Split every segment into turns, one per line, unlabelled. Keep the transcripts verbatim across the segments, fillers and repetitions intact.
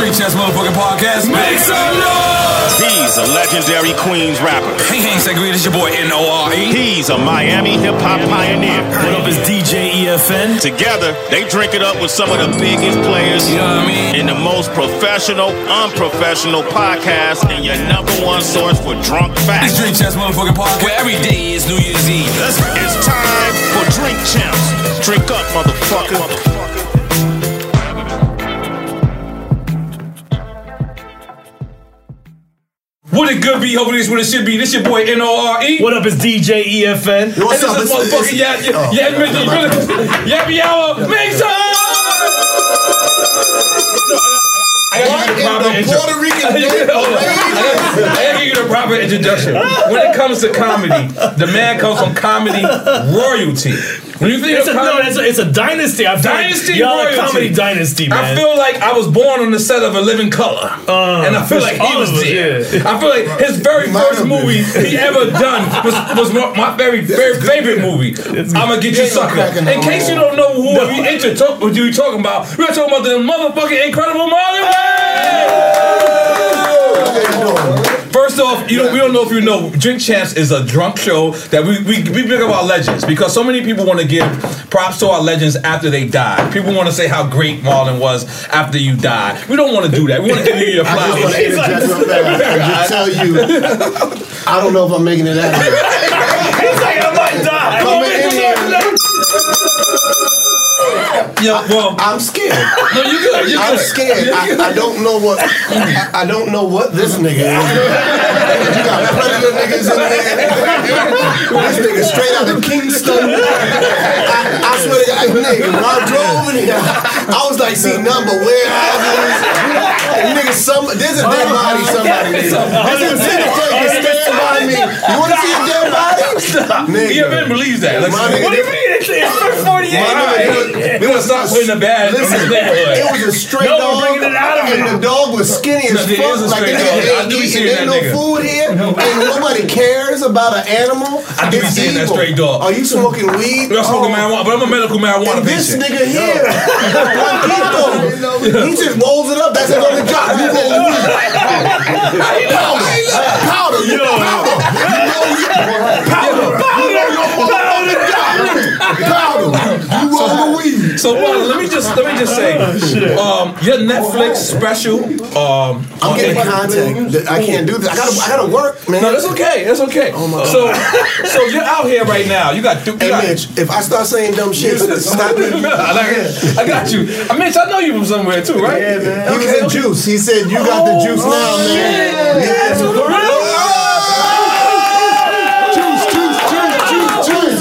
Street Chess Motherfucking Podcast. Make some noise!
He's a legendary Queens rapper.
Hey, hey, Segreed, it's your boy N O R E.
He's a Miami hip-hop pioneer.
What up, it's D J E F N.
Together, they drink it up with some of the biggest players.
You know what I mean?
In the most professional, unprofessional podcast, and your number one source for drunk facts.
Street Chess Motherfucking Podcast, where every day is New Year's Eve.
Let's go. It's time for Drink Champs. Drink up, motherfucker.
What it good be, hopefully this what it should be. This your boy N O R E.
What up, it's D J E F N.
Yo, what's
and
up?
this is motherfucking yeah, yeah, yeah, yeah, yeah, yeah, make some. I gotta give you the proper intro.
Puerto Rican
I gotta give you the proper introduction. When it comes to comedy, the man comes from comedy royalty. When you think
It's
of
a, no,
comedy,
it's a, it's a dynasty. I feel
Dynasty
like y'all
royalty.
a comedy dynasty, man.
I feel like I was born on the set of A Living Color,
Uh,
and I feel like he
all
was
of us,
there.
yeah.
I feel like his very
Might
first
have been.
movie he ever done was, was my, my very very favorite movie. I'ma Get You
ain't no
Sucker.
cracking
In
no
case you
more.
don't know who we inter talk, what you talking about, we're talking about the motherfucking Incredible Marlon Wayans. First off, you know, we don't know if you know, Drink Champs is a drunk show that we we, we pick up our legends because so many people want to give props to our legends after they die. People want to say how great Marlon was after you died. We don't want to do that. We want to give you your
I just want
flowers.
to interject real fast and just tell you, I don't know if I'm making it out of here.
He's like, I might die.
Coming in here,
Yeah, well,
I'm scared.
no, you good. You
I'm
good.
scared. I, I don't know what I, I don't know what this nigga is. You got predator niggas in there. This nigga straight out of Kingston. I, I swear to God, nigga, when I drove in here, I was like, see number warehouses. Nigga, some there's a dead body. Somebody. There's a secretary can stand by me. You want to see a dead body? Nigga.
You ever believes that? Like,
My nigga,
What do you mean? It's, it's forty-eight.
My nigga,
we want to stop putting the bad in
Listen,
this neighborhood.
it was a straight
No, we're
dog,
bringing it out of
and
it.
the dog was skinny as
No, it
fuck.
is a
Like,
straight
the
dog.
nigga
I do be
ain't
seeing
eating, ain't
that
no
nigga.
food here, and nobody cares about an animal.
I do be
It's
seeing that
evil.
straight dog.
Are you smoking weed?
I'm smoking
Oh.
marijuana, but I'm a medical marijuana
And this
patient.
nigga here, Juanito, he just rolls it up. That's it on the drop. You roll the weed. Powder, powder, you know powder. You know you powder, powder, powder. You roll the weed.
So Marlon, let me just let me just say, um, your Netflix special. Um,
I'm getting contact. I can't do this. I gotta, I gotta work, man.
No, that's okay. That's okay.
Oh my
so, so you're out here right now. You got. You
Hey,
got
Mitch, if I start saying dumb shit, stop me.
I, like, I got you. Uh, Mitch, I know you from somewhere too, right?
Yeah, man. He was in juice. He said, "You got the juice now, man." Yeah. Juice, juice, juice, juice,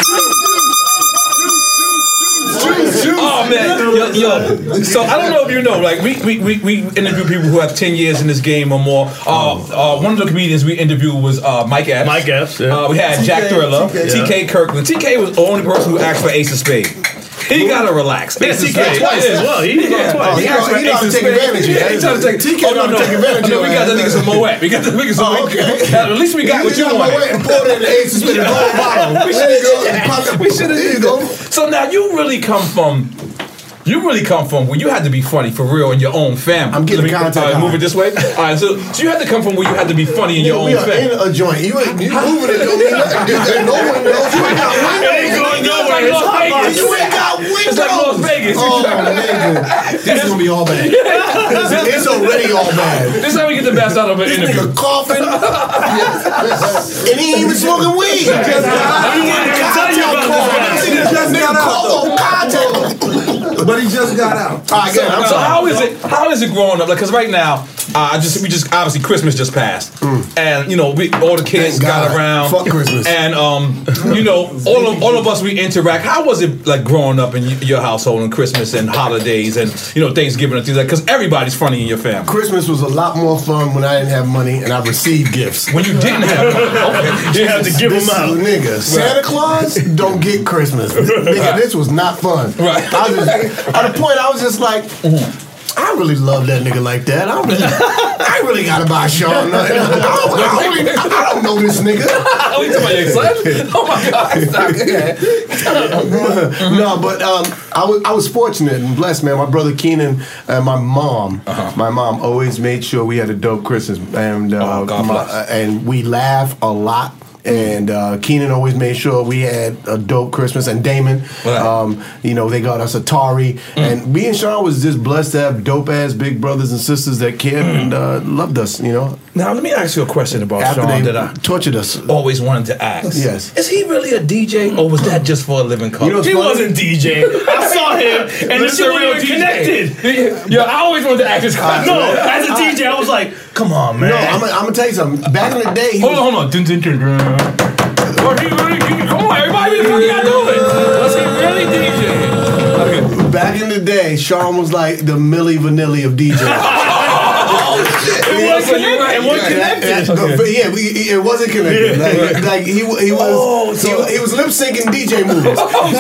juice, juice.
Oh man, yo, yo. So I don't know if you know, like we we, we, we interview people who have ten years in this game or more. Uh, uh, one of the comedians we interviewed was uh, Mike Epps.
Mike Epps, yeah.
Uh, we had Jack Thriller,
T K,
T K Kirkland. T K was the only person who asked for Ace of Spades. He gotta relax.
Yeah, T K twice as well. He was on twice.
He
He
asked
know-
for
he know
Ace
how to
of
take
Spades.
advantage of
Yeah,
that.
he trying to take.
T K
Oh,
know how to
no,
take advantage
no,
of
we got the
that.
niggas from Moet. We got the niggas from
Oh,
Moet.
okay.
At least we got what you
got my way
wanted.
and poured it in the ace and spit a gold bottle.
We
There you go.
should
Pop the-
we should have
There you
did
go.
that. So now you really come from. You really come from where you had to be funny for real in your own family.
I'm getting
Let me,
contact
uh, move
high.
it this way. All right, so, so you had to come from where you had to be funny in your
We
own
are
family.
in a joint. You ain't you moving it. Don't mean nothing. No windows. You ain't got windows.
going
nowhere. It's
It's
like Las Vegas.
You ain't got windows.
It's like Las Vegas.
Oh, nigga. This is gonna be all bad. It's already all bad.
This is how we get the best out of an
This
interview.
nigga coughing. And he ain't even smoking weed.
I wanted to tell you about this guy.
This nigga cough on contact.
But he just got out.
All right, again, I'm
So
sorry.
how is it? How is it growing up? Like, cause right now, uh, I just we just obviously Christmas just passed, and you know we all the kids
Thank
got
God.
around.
Fuck Christmas.
And um, you know all of all of us we interact. How was it like growing up in y- your household on Christmas and holidays and you know Thanksgiving and things like? Because everybody's funny in your family.
Christmas was a lot more fun when I didn't have money and I received gifts.
When you didn't have money, okay.
You have to give
This
them out.
nigga, Santa Claus don't get Christmas. Nigga, this was not fun.
Right.
I was just, at the point I was just like, I really love that nigga like that. I don't really, I ain't really gotta buy Sean nothing. I don't, I, don't really, I don't know this nigga.
Oh, you talking about your son? Oh my God! Stop. Go ahead. Go
No, but um, I was I was fortunate and blessed, man. My brother Keenan and my mom, uh-huh. my mom always made sure we had a dope Christmas, and uh,
oh, God
my,
bless.
uh, and we laugh a lot. And uh, Keenan always made sure we had a dope Christmas, and Damon,
right.
um, you know, they got us Atari, mm. and me and Sean was just blessed to have dope ass big brothers and sisters that cared mm. and uh, loved us, you know.
Now let me ask you a question about
After
Sean
they
that I
tortured us.
Always wanted to ask.
Yes.
Is he really a D J, or was that just for a living color?
You know,
he
funny?
wasn't D J. I saw him, and this shit wasn't even connected.
Yeah, I always wanted to ask this question.
No, as a D J, I was like, come on, man.
No, I'm gonna tell you something. Back in the day, he
hold
was,
on, hold on. Dun, dun, dun, dun. Or he really, he, come on, everybody, what the fuck y'all doing? Was he really DJing? Okay.
Back in the day, Sean was like the Milli Vanilli of D Js.
Oh, shit.
It wasn't connected. It wasn't connected.
Okay. But yeah, we, it wasn't connected. Like, like he, he was,
Oh, so-
he, he was lip syncing D J moves.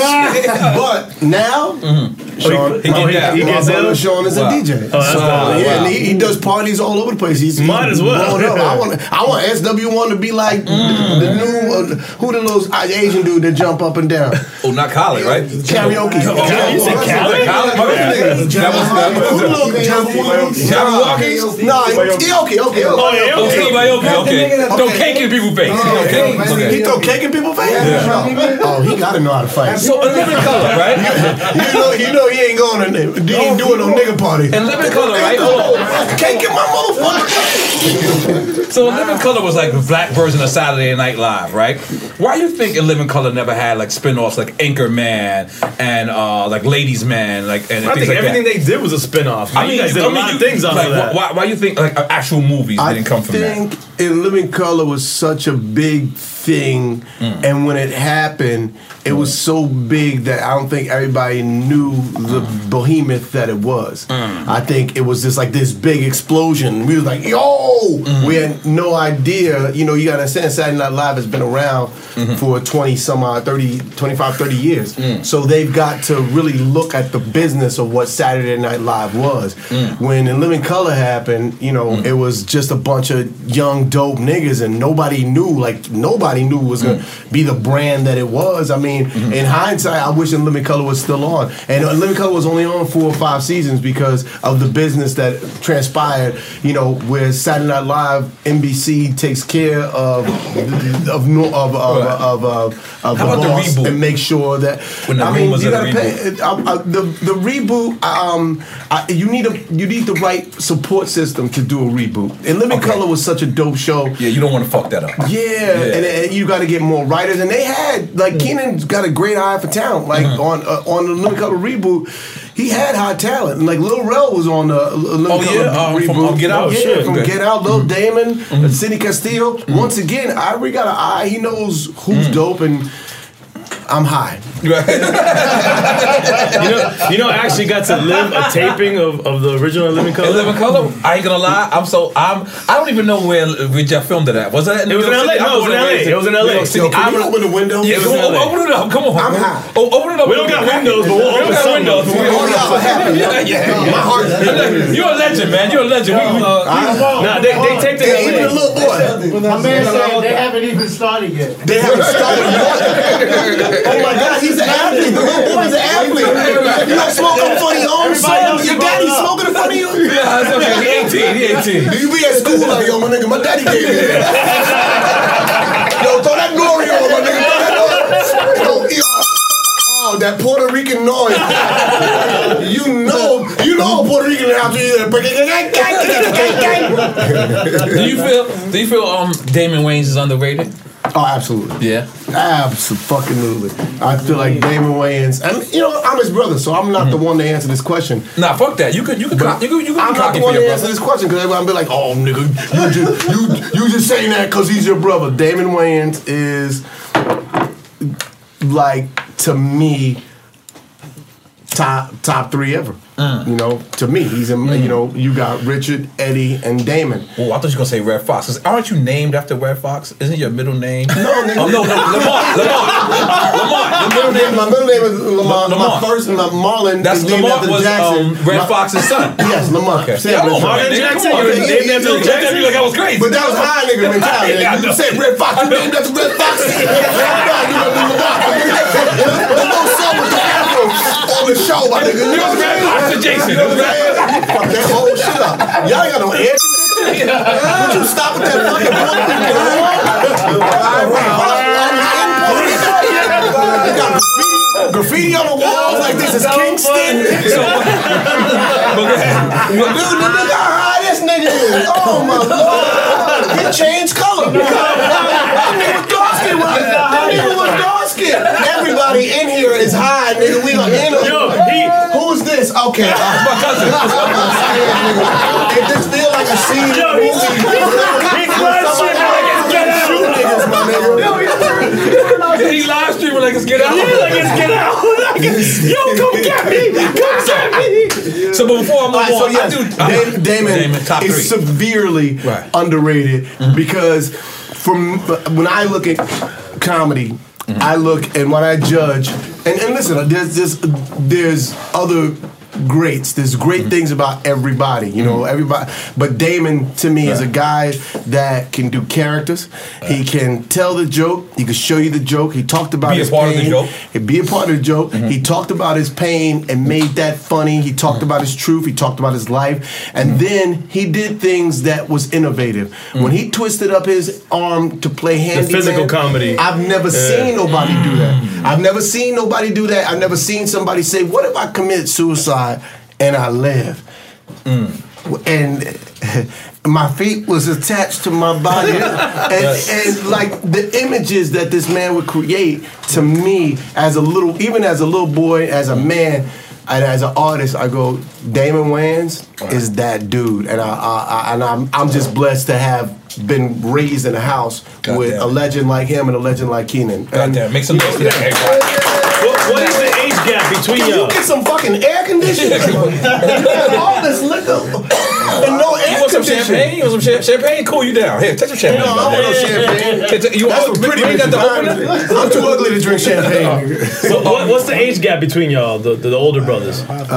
But now, mm-hmm. Sean,
he, he,
my,
he,
he, he
my
gets
brother
ill?
Sean is
Wow.
a D J.
Oh, that's
so,
dope.
yeah,
Wow.
and he, he does parties all over the place. He's, he's
Might as well.
blown up. I want, I want S W one to be like mm. the, the new, uh, who the little Asian dude that jump up and down.
Oh, not Khaled, right?
Karaoke.
Oh, you said Khaled?
Khaled? My bad. That was
Who the little Jabberwocky?
Jabberwocky?
No, yeah, okay, okay.
Oh, yeah,
Oh,
okay.
Steve Aoki, okay. Throw cake in people's face. Okay. Okay.
He throw cake in people's face? Yeah. Oh, he gotta know how to fight.
So, in living color, right?
You know, you know, he ain't going to, he ain't doing no nigga party.
In living color, right? Hold on.
Cake in my motherfucker.
So In Living Color was like the black version of Saturday Night Live, right? Why you think In Living Color never had like spin-offs like Anchorman and uh, like Ladies Man, like and
I
things
think
like
everything
that?
they did was a spinoff.
I mean,
you guys did
I
a
mean,
lot
you-
of things off
like,
of that.
Why, why you think like actual movies didn't come from
I think
that?
In Living Color was such a big thing,
Mm.
and when it happened, it was so big that I don't think everybody knew the
Mm.
behemoth that it was. I think it was just like this big explosion. We was like, yo!
Mm-hmm.
We had no idea. You know, you gotta understand, Saturday Night Live has been around
Mm-hmm.
for twenty some odd, thirty, twenty-five, thirty years.
Mm.
So they've got to really look at the business of what Saturday Night Live was.
Mm.
When In Living Color happened, you know, it was just a bunch of young, dope niggas, and nobody knew, like, nobody knew it was gonna be the brand that it was. I mean,
Mm-hmm.
in hindsight, I wish In Living Color was still on. And In Living Color was only on four or five seasons because of the business that transpired, you know, where Saturday Night Live, N B C takes care of of no- of of, of, of, of
How
the
about the
boss
reboot?
and make sure that
When the
I mean,
rumors
you
of the
gotta pay I, I, the the reboot. Um, I, you need a you need the right support system to do a reboot. And Living
Okay.
Color was such a dope show.
Yeah, you don't want to fuck that up.
Yeah, And, and you got to get more writers, and they had like Keenan's got a great eye for talent. Like
Mm-hmm.
on uh, on the Living Color reboot, he had high talent. And like Lil Rel was on the uh, Living
Oh,
Color
yeah? Um,
reboot.
from, um, Get Out?
Yeah,
Shit.
from
Okay.
Get Out, Lil Damon,
Mm-hmm.
Sidney Castillo. Once again, Ivory got an eye. He knows who's
Mm.
dope, and I'm high.
You know, you know, I actually got to live a taping of, of the original Living Color.
In Living Color, I ain't gonna lie. I'm so I'm. I don't even know where where y'all filmed it at. Was that? In
It was
New
in
York
L A.
City?
No, it was in
I'm
L A.
born and
It was in L A.
New York City.
Yo, can
I'm-
you open the window?
Yeah,
It's
come
in
on,
L A.
open it up. Come on.
I'm high.
Oh, open it up.
We don't got windows, but we'll
We don't
open
got
some
windows.
up.
We-
All y'all are happy.
Yeah, yeah.
My heart is
You're a legend, man. You're a legend. We, we,
Nah, they, they taped it
Hey,
in
even
L
the
A.
little boy.
My man said they haven't even started yet.
They haven't started yet. Oh my God, he's an athlete. The little boy's an athlete. You don't smoke in front of your own son. Your daddy smoking in front of you.
yeah, it's okay. He eighteen. He eighteen.
Do you be at school like, yo, my nigga, my daddy gave me that. Yo, throw that glory on, my nigga. Throw that glory. Yo, yo. Oh, that Puerto Rican noise. You know, you know Puerto Rican after you.
Do you feel? Do you feel? Um, Damon Wayans is underrated.
Oh, absolutely.
Yeah.
Absolutely. I feel like Damon Wayans, and you know, I'm his brother, so I'm not the one to answer this question.
Nah, fuck that. You could. You could.
But
You could. You could
I'm
be
not
cocky
the
for
one to
your
answer
brother.
this question because everyone be like, "Oh, nigga, you just you you just saying that because he's your brother." Damon Wayans is like to me top top three ever. You know, to me, he's in. You know, you got Richard, Eddie, and Damon.
Oh, I thought you were gonna say Red Fox. 'Cause aren't you named after Red Fox? Isn't your middle name?
No, nigga.
Oh no, no, Lamont. Lamont. Lamont. Your middle name.
My middle name is Lamont. My
Lamont.
first, my Marlon.
That's
is named
Lamont
after
was
Jackson.
um, Red
My-
Fox's son.
Yes, Lamont.
Okay.
Say
Yeah,
it,
come on,
Lamont.
man.
Jackson,
Come on,
you're
man.
named
You
after
looked at
Jackson?
me like I was crazy.
But that was high nigga mentality.
Yeah, I
You
know.
said Red Fox, you named after Red Fox. No, you named Lamont. The little son with the afro on the show, my nigga. You know what I'm saying?
Doctor Jason.
You know what I'm saying? Fuck that whole shit up. Y'all ain't got no air conditioning. Would you stop with that fucking book? You got graffiti, graffiti on the walls like this is Kingston. Dude, look how high this nigga is. Oh my lord. He changed color. That nigga was dark skin. That nigga was dark skin. Everybody in here is high, nigga. We are in a.
Yo, he,
who's this? Okay. Uh,
My cousin.
It just feel like a scene.
yo, he's, he's, he's live streaming like it's Get Out.
Shoot niggas, my nigga.
He live streaming like it's Get Out.
Yeah, like it's Get Out. Like, yo, come get me. Come get me.
So, but before I move
All right, so
on,
yes,
I do.
Damon, Damon,
Damon, top
is
three.
severely
Right.
underrated because from when I look at comedy,
Mm-hmm.
I look and when I judge, and, and listen, there's just there's other greats. There's great things about everybody, you know, everybody. But Damon, to me, is a guy that can do characters. He can tell the joke. He can show you the joke. He talked about
Be a
his
part of the
pain.
joke.
He'd be a part of the joke. He talked about his pain and made that funny. He talked about his truth. He talked about his life. And then he did things that was innovative. When he twisted up his arm to play handyman.
physical comedy.
I've never seen nobody do that. I've never seen nobody do that. I've never seen somebody say, what if I commit suicide and I live? And my feet was attached to my body. and, and like the images that this man would create to me as a little, even as a little boy, as a man, and as an artist, I go, Damon Wayans is that dude, and I, I, I and I'm, I'm just blessed to have been raised in a house
God
with
damn.
a legend like him and a legend like Keenan.
God
And
damn, make some noise for that.
What, what is the age gap between
Can you
y'all?
get some fucking air conditioning? All this liquor and no air
You want some
conditioning.
champagne? You want some cha- champagne? Cool you down. Here, take some champagne.
No, I don't want no champagne.
Take- take- You
That's
want
for pretty
you got the
bitches.
opener?
I'm too ugly to drink champagne.
So what, what's the age gap between y'all, the, the, the older brothers?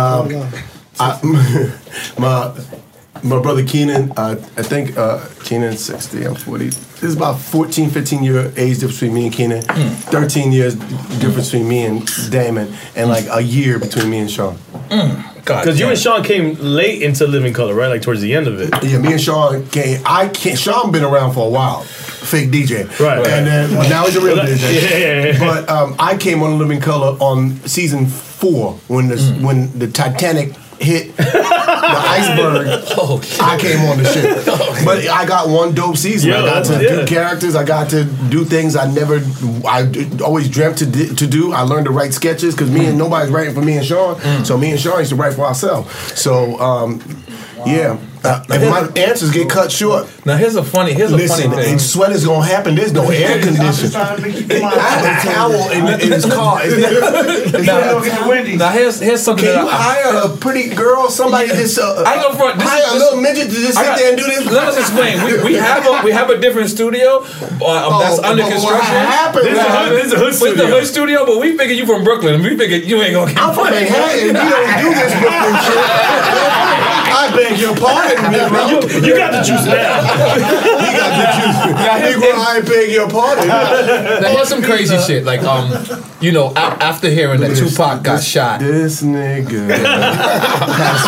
I, my my brother Keenan, uh, I think uh, Keenan's sixty, I'm forty. There's about fourteen, fifteen year age difference between me and Keenan. thirteen years difference between me and Damon, and like a year between me and Sean.
Because you and Sean came late into Living Color, right? Like towards the end of it.
Yeah, me and Sean came. I can't. Sean been around for a while, fake D J.
Right.
And then well, now he's a real
Well,
D J.
yeah, yeah, yeah.
But um, I came on Living Color on season four when the when the Titanic hit the iceberg.
Oh,
I came on the shit. But I got one dope season. I
Yeah,
got to
yeah.
do characters. I got to do things I never, I d- always dreamt to, di- to do. I learned to write sketches because me and nobody's writing for me and Sean. So me and Sean used to write for ourselves. So um, yeah, uh, if my answers get cut short,
Now here's a funny, here's a
listen,
funny thing.
and sweater's gonna happen. There's no air conditioning. I have a towel in, in his car. Is that,
Now, now here's here's something
can
that
you
I,
hire a pretty girl, somebody just uh,
I know front. This
hire
is,
a
this,
little midget to just
I
sit
got-
there and do this?
Let us explain. We, we have a we have a different studio uh, um, that's
Oh,
under
but
construction.
What happened?
This is a hood- this is a hood
It's the
studio.
hood studio, but we figured you from Brooklyn. We figured you ain't gonna.
I'm from Manhattan. We don't do this Brooklyn shit. I beg your pardon, Negro.
You got the juice now.
He got the juice. Negro, I beg your pardon.
Now here's some crazy shit. Like, um, you know, a- after hearing that Tupac got shot,
This nigga has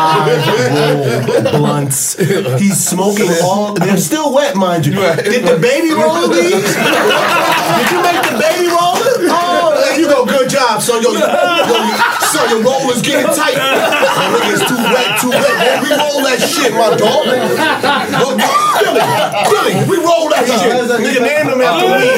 five roll blunts. He's smoking all. They're still wet, mind you. Did the baby roller these? Did you make the baby roller? Oh, there you go. Good job, son. Yo, yo, son, your roller's getting tight. My nigga's too wet, too wet. Man, we roll that shit, my dog. Look, Billy, Billy, we roll that shit. Nigga, name him after me.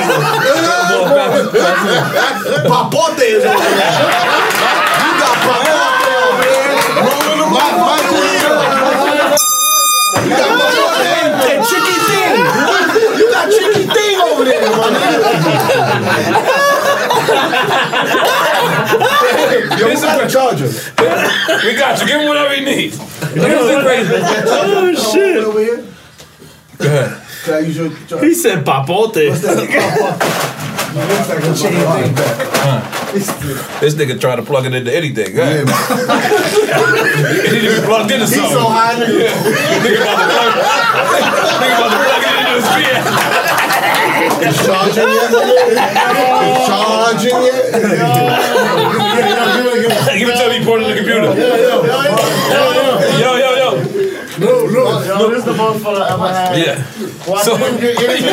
Papote is over there. You got Papote over there. Rolling them up by the wheel. You got Papote and Chicky Thing. You got Chicky Thing over there, my nigga. Yo, who's got the charger?
We got you. Give him whatever he needs. Here's the crazy.
Oh shit!
Over here.
Go ahead.
Can I use your charger?
He said papote.
This nigga trying to plug it into anything. Go
Yeah,
ahead.
man.
He need to be plugged into
He's
something.
so high, nigga.
Nigga about to plug, nigga about to plug it into his beer.
Charge charging yet? Charging yet?
Give it to me, put it in the computer. Yo, yo, yo.
No, no. Yo, this is the most fun I ever had.
Yeah.
Watch
So,
him get anything.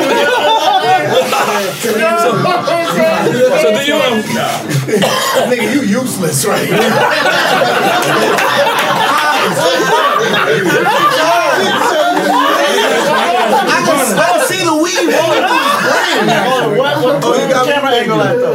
so do you um,
Nigga, you useless right now. I can see the weed rolling through his brain.
What, what, what camera angle like that?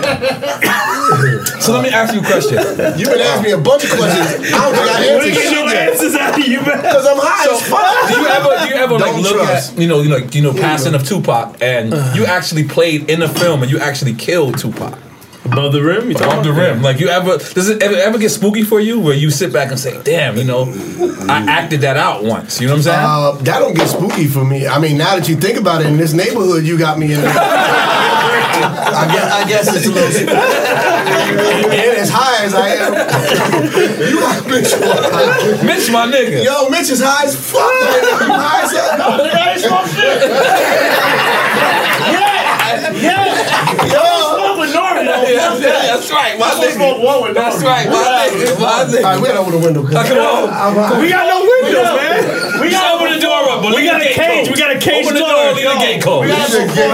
so let me ask you a question.
You've been asking me a bunch of questions. I don't think I answered
Get
shit
no
yet.
answers out of you, man.
Because I'm high as fuck.
Do you ever, do you ever like
Don't
look
trust.
at you know, you know, you know, Passing of Tupac, and you actually played in the film, and you actually killed Tupac
Above the rim? You
above the rim? Like you ever? Does it ever, ever get spooky for you, where you sit back and say, "Damn, you know, I acted that out once." You know what I'm saying?
Uh, that don't get spooky for me. I mean, now that you think about it, in this neighborhood, you got me in there. I guess, I guess it's a little spooky. And as high as I am, you got Mitch.
Mitch, my nigga.
Yo, Mitch is high as fuck right now. You high as hell? No, nigga, I ain't smoking shit. Yeah, yeah. Yo,
With Norman, though.
Yeah, that's right, my
I'm supposed to
nigga.
smoke one with
That's
Norman.
right, my nigga. My
all
nigga.
right, we gotta open the window.
Come on.
We got no windows, man.
We gotta open the door up, but
We got a cage. We got a cage
Open the
door.
door, leave the gate closed.
This shit getting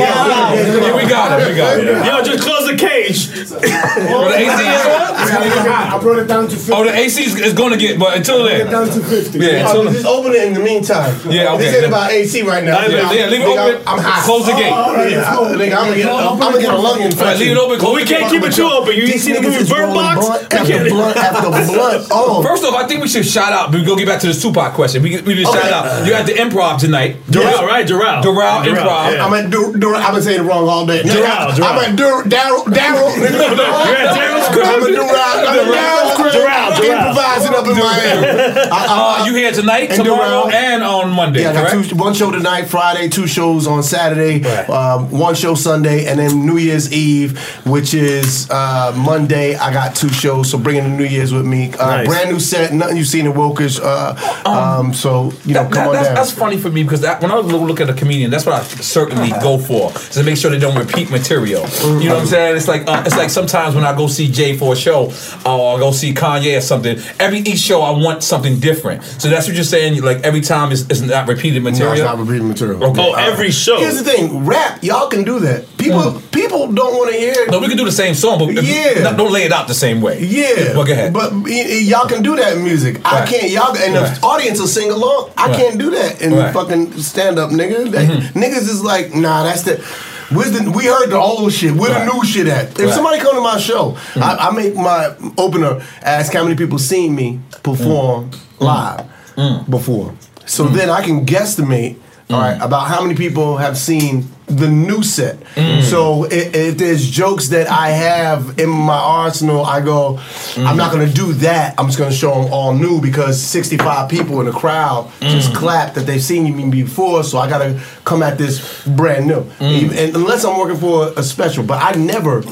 Yeah, we got it, we got it.
Yo, just close the cage.
Well, the A C is on?
I brought it down to fifty.
Oh, the A C is, is going to get, but until then.
Down to fifty.
Yeah,
Oh,
until
just open it in the meantime.
Yeah, okay.
This ain't about A C right now.
Yeah, yeah, leave it
Nigga,
open.
I'm hot.
Close the gate.
Oh, yeah. Nigga, I'm gonna get, I'm gonna get a lung infection.
Right, leave it open. Close
We
the
can't
gate.
keep it too open. You ain't
These
seen the
niggas
movie
is
Bird
rolling
Box?
blunt after blunt after blunt. Oh,
First off, I think we should shout out. We go get back to this Tupac question. We we just
Okay.
shout out. You had the improv tonight.
Doral, right? Doral.
Doral improv.
yeah.
I'm at Dur- Dur- I've been saying it wrong all day. Nigga,
Doral, Doral.
I'm at Dur- Daryl. Daryl.
You're at Daryl's crib?
I'm at Doral. I'm at Daryl's crib.
Doral, Doral.
Improvising up in Miami. I- I-
Uh, you here tonight,
And
tomorrow,
Doral.
and on Monday,
Yeah, I got
correct?
two, one show tonight, Friday, two shows on Saturday,
Right.
um, one show Sunday, and then New Year's Eve, which is uh, Monday. I got two shows, so bring in the New Year's with me. Uh,
Nice.
Brand new set, nothing you've seen in Wokish. Uh, um, so, you know,
That-
come
that-
on
that's,
down.
that's funny for me because that, when I look at a comedian, that's what I certainly go for, is to make sure they don't repeat material. You know what I'm saying? It's like uh, it's like sometimes when I go see Jay for a show, or I go see Kanye or something. Every each show I want something different. So that's what you're saying. Like every time it's, it's not repeated
No,
material.
it's not repeating material.
Okay.
Oh, every show.
Here's the thing, rap, y'all can do that. People, people don't want to hear.
No, we can do the same song, but
Yeah.
not- don't lay it out the same way.
Yeah,
But go ahead.
But y- y- y'all can do that in music. I
Right.
can't. Y'all and
Right.
the audience will sing along. I
Right.
can't do that in
Right.
fucking stand up, nigga. That, Niggas is like, nah, that's the. Where's the, we heard the old shit. Where
Right.
the new shit at? If
Right.
somebody come to my show, I, I make my opener ask how many people seen me perform live before. So then I can guesstimate, all right, about how many people have seen the new set. So if, if there's jokes that I have in my arsenal, I go, I'm not gonna do that. I'm just gonna show them all new because sixty-five people in the crowd just clapped that they've seen me before. So I gotta come at this brand new, Even, and unless I'm working for a special. But I never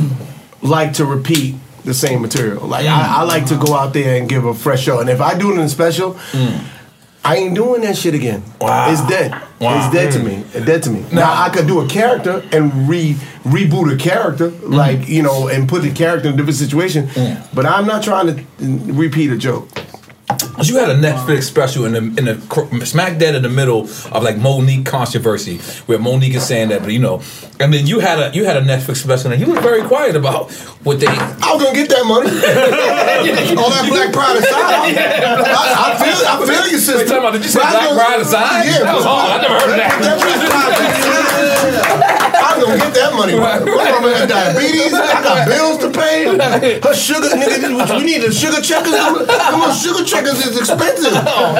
like to repeat the same material. Like I, I like to go out there and give a fresh show. And if I do it in a special, I ain't doing that shit again.
Wow.
It's dead.
Wow.
It's dead to me. It's dead to me. Now, I could do a character and re reboot a character, like, you know, and put the character in a different situation. But I'm not trying to repeat a joke.
You had a Netflix special in the in the cr- smack dead in the middle of like Monique controversy, where Monique is saying that, but you know, and then you had a you had a Netflix special, and you were very quiet about what they.
I was gonna get that money. All that black pride aside, I, I feel, I feel your sister.
Wait, talking about, did you say
But I
black
was
pride
gonna-
aside?
Yeah,
That was hard. I never heard of that.
That black pride aside. I was gonna get that money. My mama has diabetes. I got bills to pay. Her sugar, nigga, we need the sugar checkers. Come on, sugar checkers is expensive.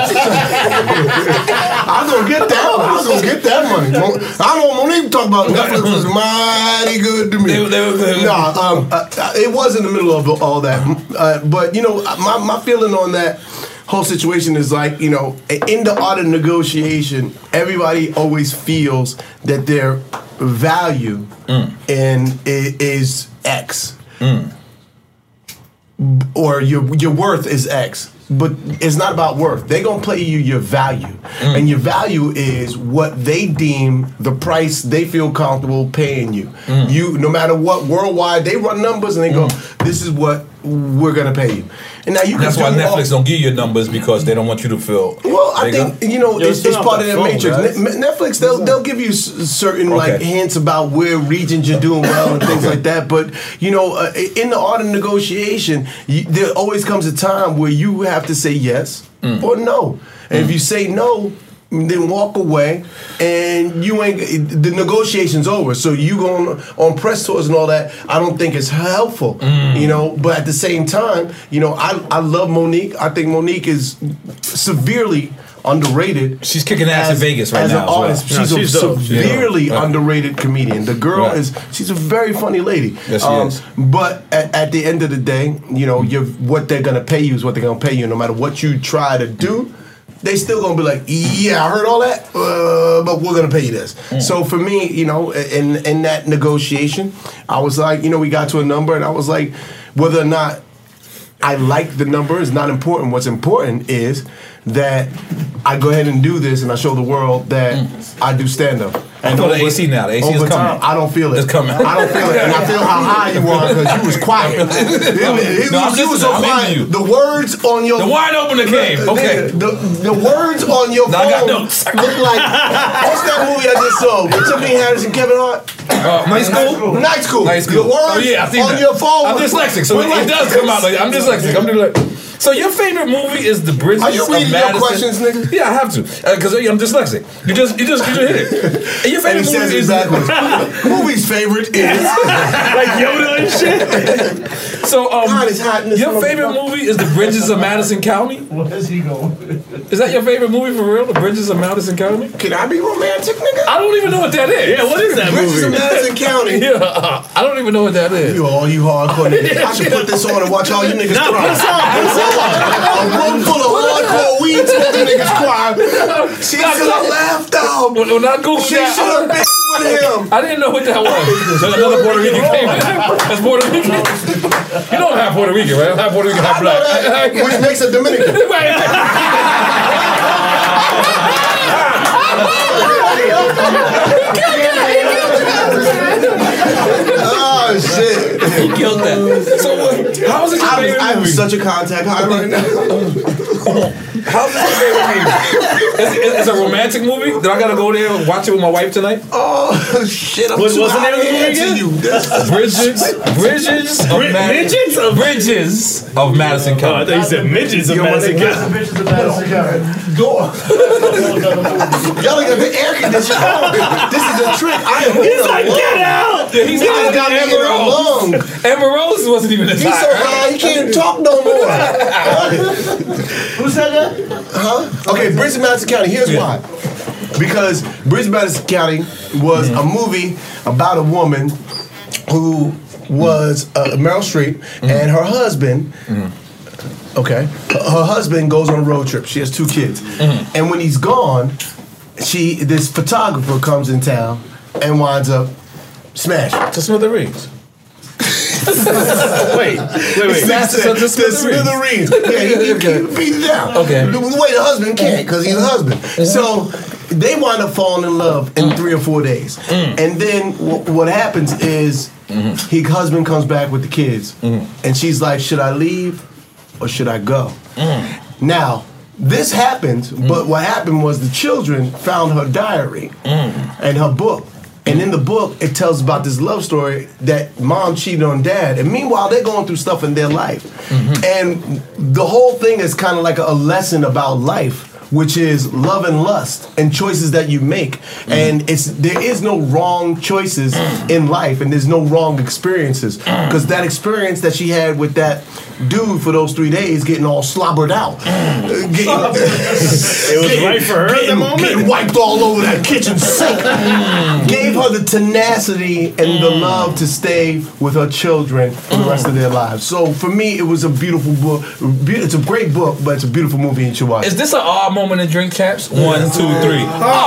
I was gonna get that. I was gonna get that money. I know Monique talk about Netflix was mighty good to me.
They- they- they-
Nah, um, uh, it was in the middle of all that. Uh, but you know, my my feeling on that whole situation is like, you know, in the art of negotiation, everybody always feels that their value in i- is X, or your your worth is X. but it's not about worth. They're gonna play you your value, mm. and your value is what they deem the price they feel comfortable paying you. Mm. You, no matter what, worldwide, they run numbers and they go, mm. "This is what we're gonna pay you." And now you.
That's
can
why
do
Netflix
all,
don't give you numbers because they don't want you to feel.
Well, I
bigger.
think you know
Yo,
it's, it's part of their
phone,
matrix.
guys.
Ne- Netflix they'll they'll give you s- certain
Okay.
like hints about where regions you're doing well and things like that. But you know, uh, in the art of negotiation, you, there always comes a time where you have to say yes mm. or no. And mm. if you say no, then walk away, and you ain't. The negotiation's over. So you going on press tours and all that. I don't think it's helpful, mm. you know. But at the same time, you know, I I love Monique. I think Monique is severely underrated.
She's kicking ass in Vegas right
as
now.
An
as well.
artist.
No,
She's,
she's
a
dope.
severely
Yeah.
underrated comedian. The girl
Right.
is. She's a very funny lady.
Yes, she is.
But at, at the end of the day, you know, you what they're gonna pay you is what they're gonna pay you. No matter what you try to do, they still gonna be like, yeah, I heard all that, uh, but we're gonna pay you this. Mm. So for me, you know, in in that negotiation, I was like, you know, we got to a number, and I was like, whether or not I like the number is not important. What's important is that I go ahead and do this, and I show the world that mm. I do stand up.
And I feel the A C now. The A C is
over
coming.
time, I don't feel it.
It's coming.
I don't feel it, and I feel how high you are because you was quiet. It, it,
No, I'm
was, you was
listening.
so
I'm
quiet.
into you.
The words on your
The wide opener came. Okay.
Nigga, the, the words on your
Now I got
phone
notes.
look like what's that movie I just saw with Tiffany Harris and Kevin Hart?
Uh, night school.
Night School.
Night school.
The words
Oh yeah, I think
on
that.
your phone.
I'm dyslexic, so
were
it,
like
it does come out like I'm dyslexic. I'm dyslexic. So your favorite movie is The Bridges
Are you
of
reading your
Madison?
questions, nigga?
Yeah, I have to because I'm dyslexic. You just, you just, you just hit it. And your
And he
favorite
says
movie
it
is
backwards. Movie's favorite is
Like Yoda and shit.
so. Um,
God, it's hot in this
your favorite
motherfucker.
movie is The Bridges of Madison County.
Where's he going?
Is that your favorite movie for real? The Bridges of Madison County?
Can I be romantic, nigga?
I don't even know what that is.
Yeah, what is that
Bridges of
movie?
Madison County.
Yeah, I don't even know what that is.
You all you hardcore niggas. I should put this on and watch all you niggas
Nah,
cry.
put this on, put this on.
A room full of hardcore weed smoking niggas cry. She should have laughed out.
When, when I Googled
She
that,
should have been with him.
I didn't know what that was. So another Puerto Rican came in. That's Puerto Rican. You know I'm half Puerto Rican, right? I'm half Puerto Rican, half
I know
black.
that, which makes a Dominican. Oh shit!
He killed that. So what? How is it your
I'm,
favorite
I'm
movie?
such a contact high right now.
How is it your favorite movie? It's, it's, it's a romantic movie. Do I gotta go there and watch it with my wife tonight?
Oh shit! I'm
What-
too
what's the name of the
high
movie
to
again?
you. This-
Bridges, Bridges of
Bri-
Madison.
Midgets of-
Bridges of Madison
Oh, I
County.
thought you said midgets of
Yo,
Madison
nigga,
County.
Bitches of Madison County.
Door. Y'all ain't got the air conditioner. This is a trick. I am in
He's
a
like,
lung.
get out!
Yeah, he's
He just got me in
Amber
a
Rose.
lung.
Amber Rose wasn't even a
He's so high he can't talk no more.
Who said that?
Huh? Okay, Bridges of Madison County. Here's why. Because Bridges of Madison County was a movie about a woman who was uh, Meryl Streep and her husband. Okay, her, her husband goes on a road trip. She has two kids, and when he's gone, she this photographer comes in town and winds up smashing.
To smithereens.
Wait, wait, wait.
That's
So
it.
to
The
smithereens.
smithereens. Yeah, he, he, he beat it down.
Okay.
The, the way the husband can't, because he's a husband. So they wind up falling in love in three or four days. And then w- what happens is his husband comes back with the kids. And she's like, should I leave or should I go? Now, this happened, but what happened was the children found her diary and her book. And in the book, it tells about this love story that mom cheated on dad. And meanwhile, they're going through stuff in their life. And the whole thing is kind of like a lesson about life, which is love and lust and choices that you make. And it's there is no wrong choices in life, and there's no wrong experiences. Because that experience that she had with that dude for those three days getting all slobbered out. Getting,
It was right for her at the
getting,
moment.
getting wiped all over that kitchen sink. Gave her the tenacity and the love to stay with her children for the rest of their lives. So for me, it was a beautiful book. Be- It's a great book, but it's a beautiful movie and you should watch.
Is this an odd moment in Drink Champs? One, two, three.
Why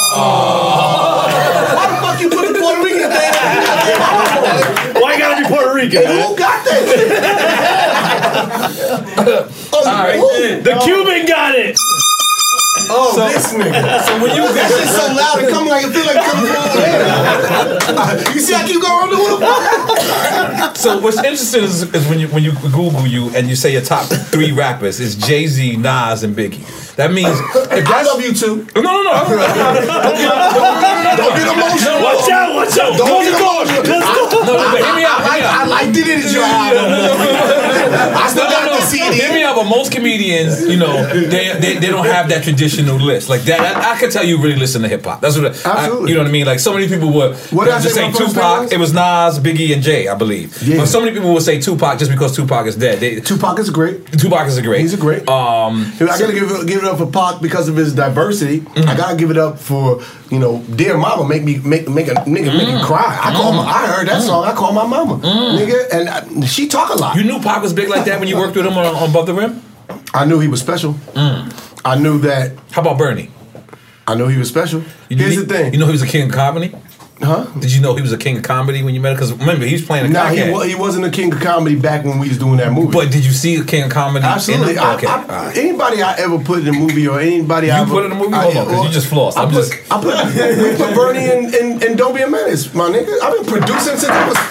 the fuck you put the Puerto Rican thing on?
Why you gotta be Puerto Rican?
Who got that shit? Oh,
right.
ooh.
The Cuban got it.
Oh, this nigga.
So when you
That shit's so loud, it come like it feel like it coming from over here. You see, I keep going on the
So what's interesting is, is when you when you Google you and you say your top three rappers is Jay-Z, Nas, and Biggie. That means if
I
that's,
love you too.
no, no, no.
Don't get emotional.
Watch out, watch out.
Don't
Close
get
the door.
emotional.
Let's go.
No, but hear me out.
I,
Hear me out.
I like the energy album. I still
No,
got
no,
the C
no. Hear me
D.
out, but most comedians, you know, they, they they don't have that traditional list. Like that, I, I could tell you really listen to hip hop. That's what I,
Absolutely.
you know what I mean. Like so many people would
What did I
just
say
say
my first
Tupac.
name was?
It was Nas, Biggie, and Jay, I believe.
Yeah.
But so many people would say Tupac just because Tupac is dead. They,
Tupac is great.
Tupac is a great.
He's a great.
Um,
I gotta give it, give it up for Pac because of his diversity.
Mm-hmm.
I gotta give it up for, you know, Dear Mama make me make make a nigga make me cry. I call my, I heard that song. I call my mama, nigga, and I, she talk a lot.
you knew Pac was big like that when you worked with him on, on Above the Rim.
I knew he was special. I knew that.
How about Bernie?
I knew he was special.
You,
Here's
you,
the thing,
You know he was a king of comedy.
huh?
Did you know he was a king of comedy when you met him? Because remember, he was playing a
Nah, he,
crackhead.
wa- he wasn't a king of comedy back when we was doing that movie.
But did you see a king of comedy?
Absolutely.
In the,
I,
okay.
I,
all right.
Anybody I ever put in a movie or anybody I
You
ever,
put in a movie?
I-
Hold on, 'cause you just flossed.
I
I'm
put,
just-
I put, we put Bernie in, in, in Don't Be a Menace, my nigga. I've been producing since I was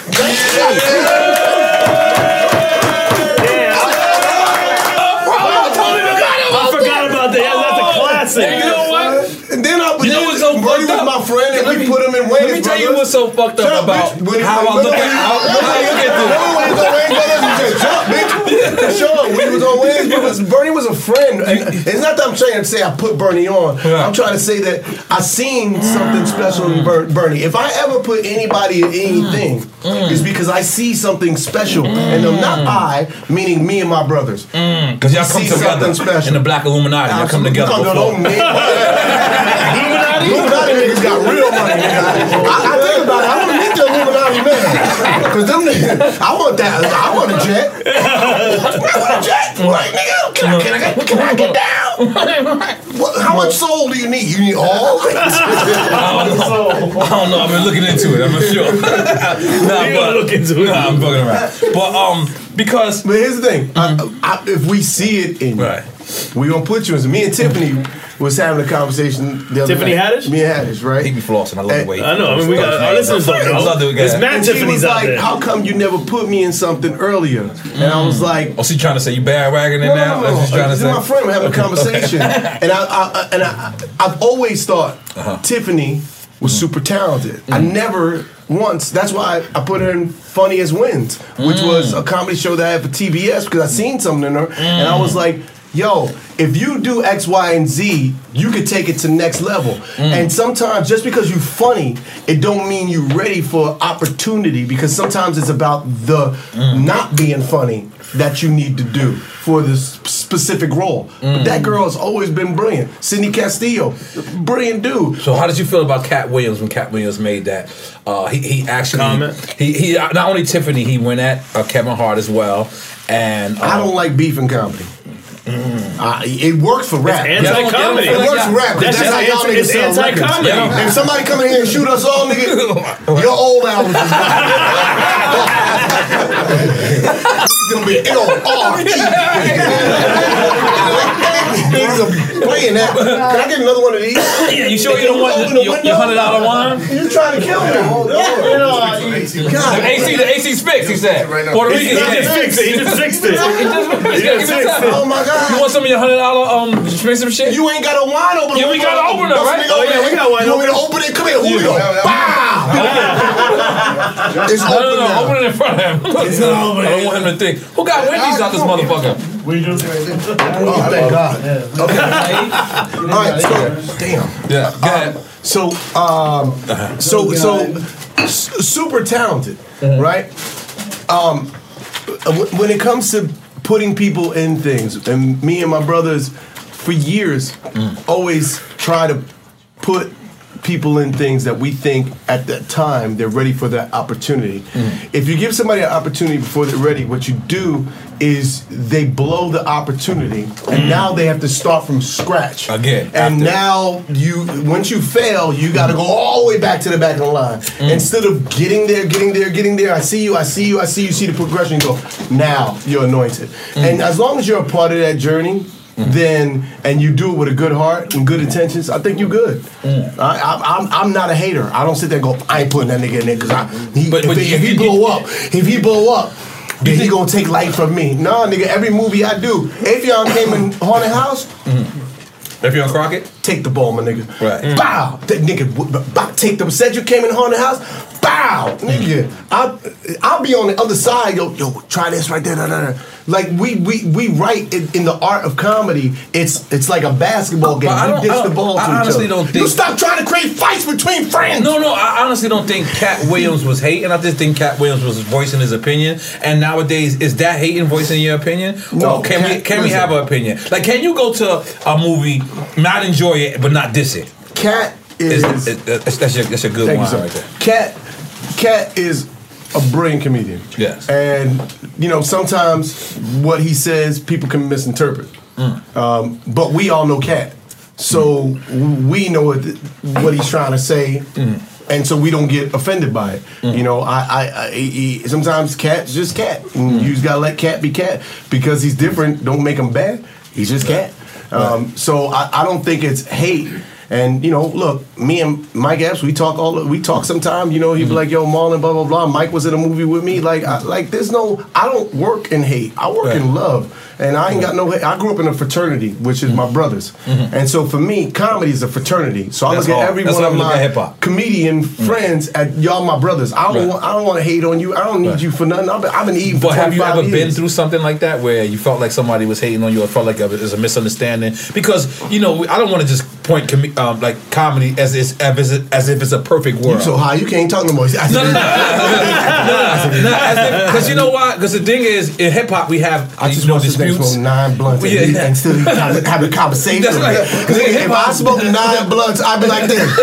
I forgot about that. That's a classic.
You know what?
And then I
You know what's so
Bernie
fucked up?
was my friend and
Let
we
me-
put him in Wayne's
Let me tell you
Brothers.
what's so fucked up
Shut
about
bitch. When-
how I
when-
look at how, how I look at
Remember when he was on Wayne's Brothers? He just jumped, bitch. Sure, when he was on Wayne's Brothers, Bernie was a friend. And it's not that I'm trying to say I put Bernie on.
Yeah.
I'm trying to say that I seen something special in Ber- Bernie. If I ever put anybody in anything, it's because I see something special. And I'm not I, meaning me and my brothers.
because y'all come
See
together
something special.
in the Black Illuminati. Y'all come
Absolutely.
together
Come
before.
on, man. Illuminati? Illuminati niggas got real money, nigga. I, I think about it. I want to meet the Illuminati man. Because them niggas, I want that. I want a jet. I want a jet. Like, nigga, can I, can I, get, can I get down? What, how much soul do you need? You need all?
I don't know. I've been looking into it. I'm not sure. nah,
You
but,
gotta look into it.
Nah, I'm fucking around. But um, because
But here's the thing. I, I, if we see it in you,
right.
we gonna put you in. Me and Tiffany was having a conversation the other
Tiffany
night.
Haddish?
Me and Haddish, right?
He be flossing. I love the way. He
I know. I mean, we got our listeners don't know.
I love the way.
There's
guys-
mad
And she
Tiffany's
was
out
like,
there.
how come you never put me in something earlier? And I was like,
Oh, she trying to say you bad wagging it
no,
now?
no,
That's
no.
what she's trying to
This
say.
is my friend. We're having a conversation. And I, I, and I, I've always thought
Uh-huh.
Tiffany was super talented. I never once, that's why I put her in Funniest Wins, which was a comedy show that I had for T B S because I seen something in her. And I was like, yo, if you do X, Y, and Z, you could take it to next level. And sometimes just because you're funny, it don't mean you're ready for opportunity because sometimes it's about the not being funny that you need to do for this specific role. But that girl has always been brilliant. Sidney Castillo, brilliant dude.
So how did you feel about Cat Williams when Cat Williams made that? Uh, he he actually
Comment?
he he not only Tiffany he went at uh, Kevin Hart as well, and uh,
I don't like beef in comedy. Uh, it works for rap.
It's anti-comedy.
It works for rap. 'cause
That's
That's, how
just
y'all
anti-
niggas
it's
sell records.
anti-comedy.
Yeah. If somebody come in here and shoot us all, nigga, your old album is It's gonna be L R E. Niggas are playing that. Can I get another one of these?
yeah, you sure you don't want
Open
the,
the
your,
window?
your hundred dollar wine?
You trying to kill me?
You know, I-
The
God.
A C the A C's fixed. He said Puerto
He
Rican.
just fixed it. He just fixed it.
He just fixed it.
Oh my God.
You want some of your hundred dollar um expensive shit?
You ain't got a wine opener.
Yeah, we got an opener,
Bust a
right?
nigga
Oh,
open.
yeah, we got wine
You want me to open it? Come here, Julio. Bow! It's
no, no,
open
no,
now.
open it in front of him. I don't want him to think. Who got Wendy's out this motherfucker?
we do.
Oh, thank God. Okay. All right, so, damn.
Yeah, go ahead.
So, um, so, so, s- super talented, right? Um, w- when it comes to putting people in things, and me and my brothers, for years, always try to put people in things that we think at that time they're ready for that opportunity.
Mm.
If you give somebody an opportunity before they're ready, what you do is they blow the opportunity, and now they have to start from scratch
Again,
And
after.
now you, once you fail, you got to go all the way back to the back of the line. Instead of getting there, getting there, getting there. I see you, I see you, I see you. See the progression. You go, now you're anointed. And as long as you're a part of that journey, then and you do it with a good heart and good intentions, I think you're good. I, I, I'm I'm not a hater. I don't sit there and go, I ain't putting that nigga in there because I. He,
But-
if,
but
he,
you-
if he
you-
blow up, if he blow up. Then he gonna take light from me. Nah, nigga, every movie I do, Avion came in Haunted House,
If you're on Crockett,
take the ball, my nigga.
Right.
Bow. That nigga, w- b- bow, take the Cedric came in Haunted House, bow. Nigga, I'll, I'll be on the other side, yo, yo, try this right there, da, da, da. Like, we we we write in, in the art of comedy, it's it's like a basketball game.
But I
We
don't-
dish
I
the
don't-
ball
I
to each
honestly
other.
don't think-
You stop trying to create fights between friends.
No, no, I honestly don't think Cat Williams was hating. I just think Cat Williams was voicing his opinion. And nowadays, is that hating voicing your opinion?
No,
Or can we
Cat-
can we
listen.
have an opinion? Like, can you go to a movie, not enjoy it, but not diss it?
Cat
Is,
is...
is, is- that's your that's a good
Thank
one
you, sir.
right there.
Cat, Cat is a brilliant comedian.
Yes.
And you know, sometimes what he says people can misinterpret.
Mm.
Um, but we all know Cat, so we know what what he's trying to say.
Mm.
And so we don't get offended by it. You know, I, I, I he, sometimes Cat's just Cat. And you just gotta let Cat be Cat because he's different. Don't make him bad. He's just Cat. Um, so I, I don't think it's hate. And you know, look, me and Mike Epps, we talk all we talk sometime. You know, he'd be like, "Yo, Marlon, blah blah blah." Mike was in a movie with me. Like, I, like there's no, I don't work in hate. I work
Right.
in love, and I ain't got no hate. I grew up in a fraternity, which is my brothers, and so for me, comedy is a fraternity. So I
That's
look at
hard.
every
That's
one
how
of
we look at
my
hip-hop.
comedian friends at y'all, my brothers. I don't
Right.
want, I don't want to hate on you. I don't need
Right.
you for nothing. I've been, I've been eating for
But have you
twenty-five
ever been
years.
through something like that where you felt like somebody was hating on you or felt like it was a misunderstanding? Because, you know, I don't want to just point com- um, like comedy as, is, as, if- as if it's a perfect
You
world.
so high, you can't talk no more.
No, no, no. Because you know why? Because the thing is, in hip hop, we have
I just
you know,
want this nigga
disputes.
smoke nine blunts and,
Yeah.
he- and still have, have a conversation.
That's right.
Because if I smoke nine blunts, I'd be like this.